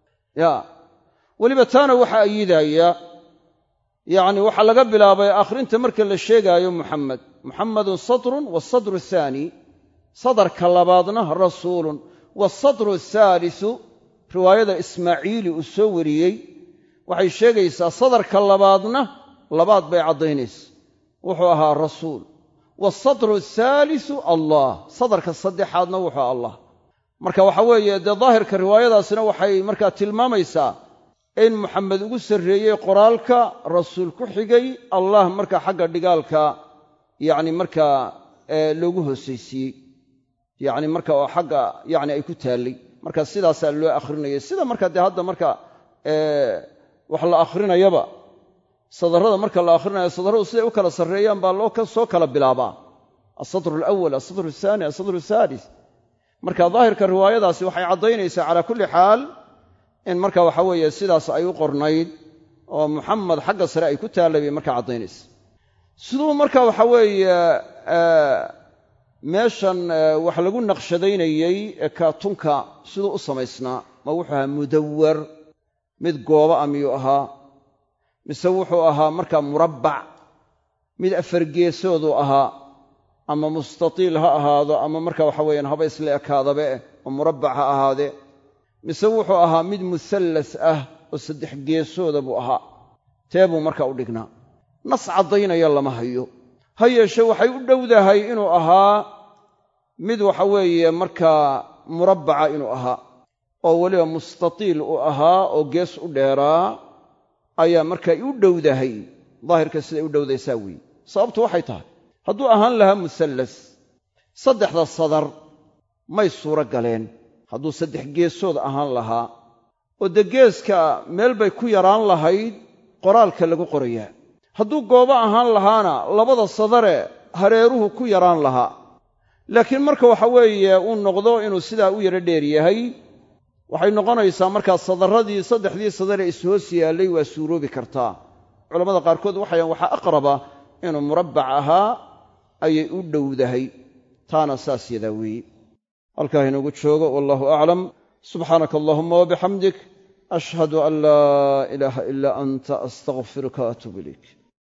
weliba taana waxaa ayidaaya yacni waxaa laga bilaabay akhrinta marka la sheegaayo muxammadun satrun waasadru ahaani sadarka labaadna rasuulun waasadru ahaalisu riwaayada ismaaciili uu soo wariyey waxay sheegaysaa sadarka labaadna labaad bay caddaynaysa wuxuu ahaa rasuul waasadru ahaalisu allah sadarka saddexaadna wuxuu allah marka waxa weeye dee daahirka riwaayadaasina waxay markaa tilmaamaysaa in muxamed ugu sarreeyey qoraalka rasuul ku xigay allah markaa xagga dhigaalka yacni markaa loogu hoosaysiiyey yacni marka oo xagga yacni ay ku taallay marka sidaasaa loo akhrinayay sida marka dee hadda marka wax la akhrinayaba sadarrada marka la akhrinayo sadarradu siday u kala sarreeyaan baa loo soo kala bilaabaa alsadru alawal alsadru ahaani alsadru ahaalis marka daahirka riwaayadaasi waxay caddaynaysaa calaa kulli xaal in marka waxa weeye sidaas ay u qornayd oo muxamed xagga sare ay ku taallay bay markaa caddaynaysa siduu marka waxa weeye meeshan wax lagu naqshadaynayey ee kaatunka siduu u samaysnaa ma wuxuu ahaa mudawar mid gooba a miyuu ahaa mise wuxuu ahaa markaa murabbac mid 4 geesooduu ahaa ama mustatiil ha ahaado ama marka waxa weeyaan haba isla ekaadabe oo murabbac ha ahaadee mise wuxuu ahaa mid musallas ah oo saddex geesooda buu ahaa tee buu marka u dhignaa nas caddaynaya lama hayo ha yeeshee waxay u dhowdahay inuu ahaa mid waxa weeye markaa murabbaca inuu ahaa oo weliba mustatiil uu ahaa oo gees u dheeraa ayaa markaa u dhowdahay daahirka siday u dhowdaysaa weeye sababtu waxay tahay hadduu ahaan lahaa musallas saddexda sadar may suuro galeen hadduu saddex geesood ahaan lahaa oo dee geeska meel bay ku yaraan lahayd qoraalka lagu qorayaa hadduu goobo ahaan lahaana labada sadare hareeruhu ku yaraan lahaa laakiin marka waxa weeye uu noqdo inuu sidaa u yaro dheer yahay waxay noqonaysaa markaa sadarradii saddexdii sadare ishoos yaallay waa suuroobi kartaa culammada qaarkood waxayan waxaa aqraba inuu murabbac ahaa ayay u dhowdahay taana saas yadaa weeye halkaa inoogu joogo wallahu aclam subxaanaka allahuma wabixamdik ashhadu an laa ilaaha ilaa anta astaqfiruka waatuubu ilayk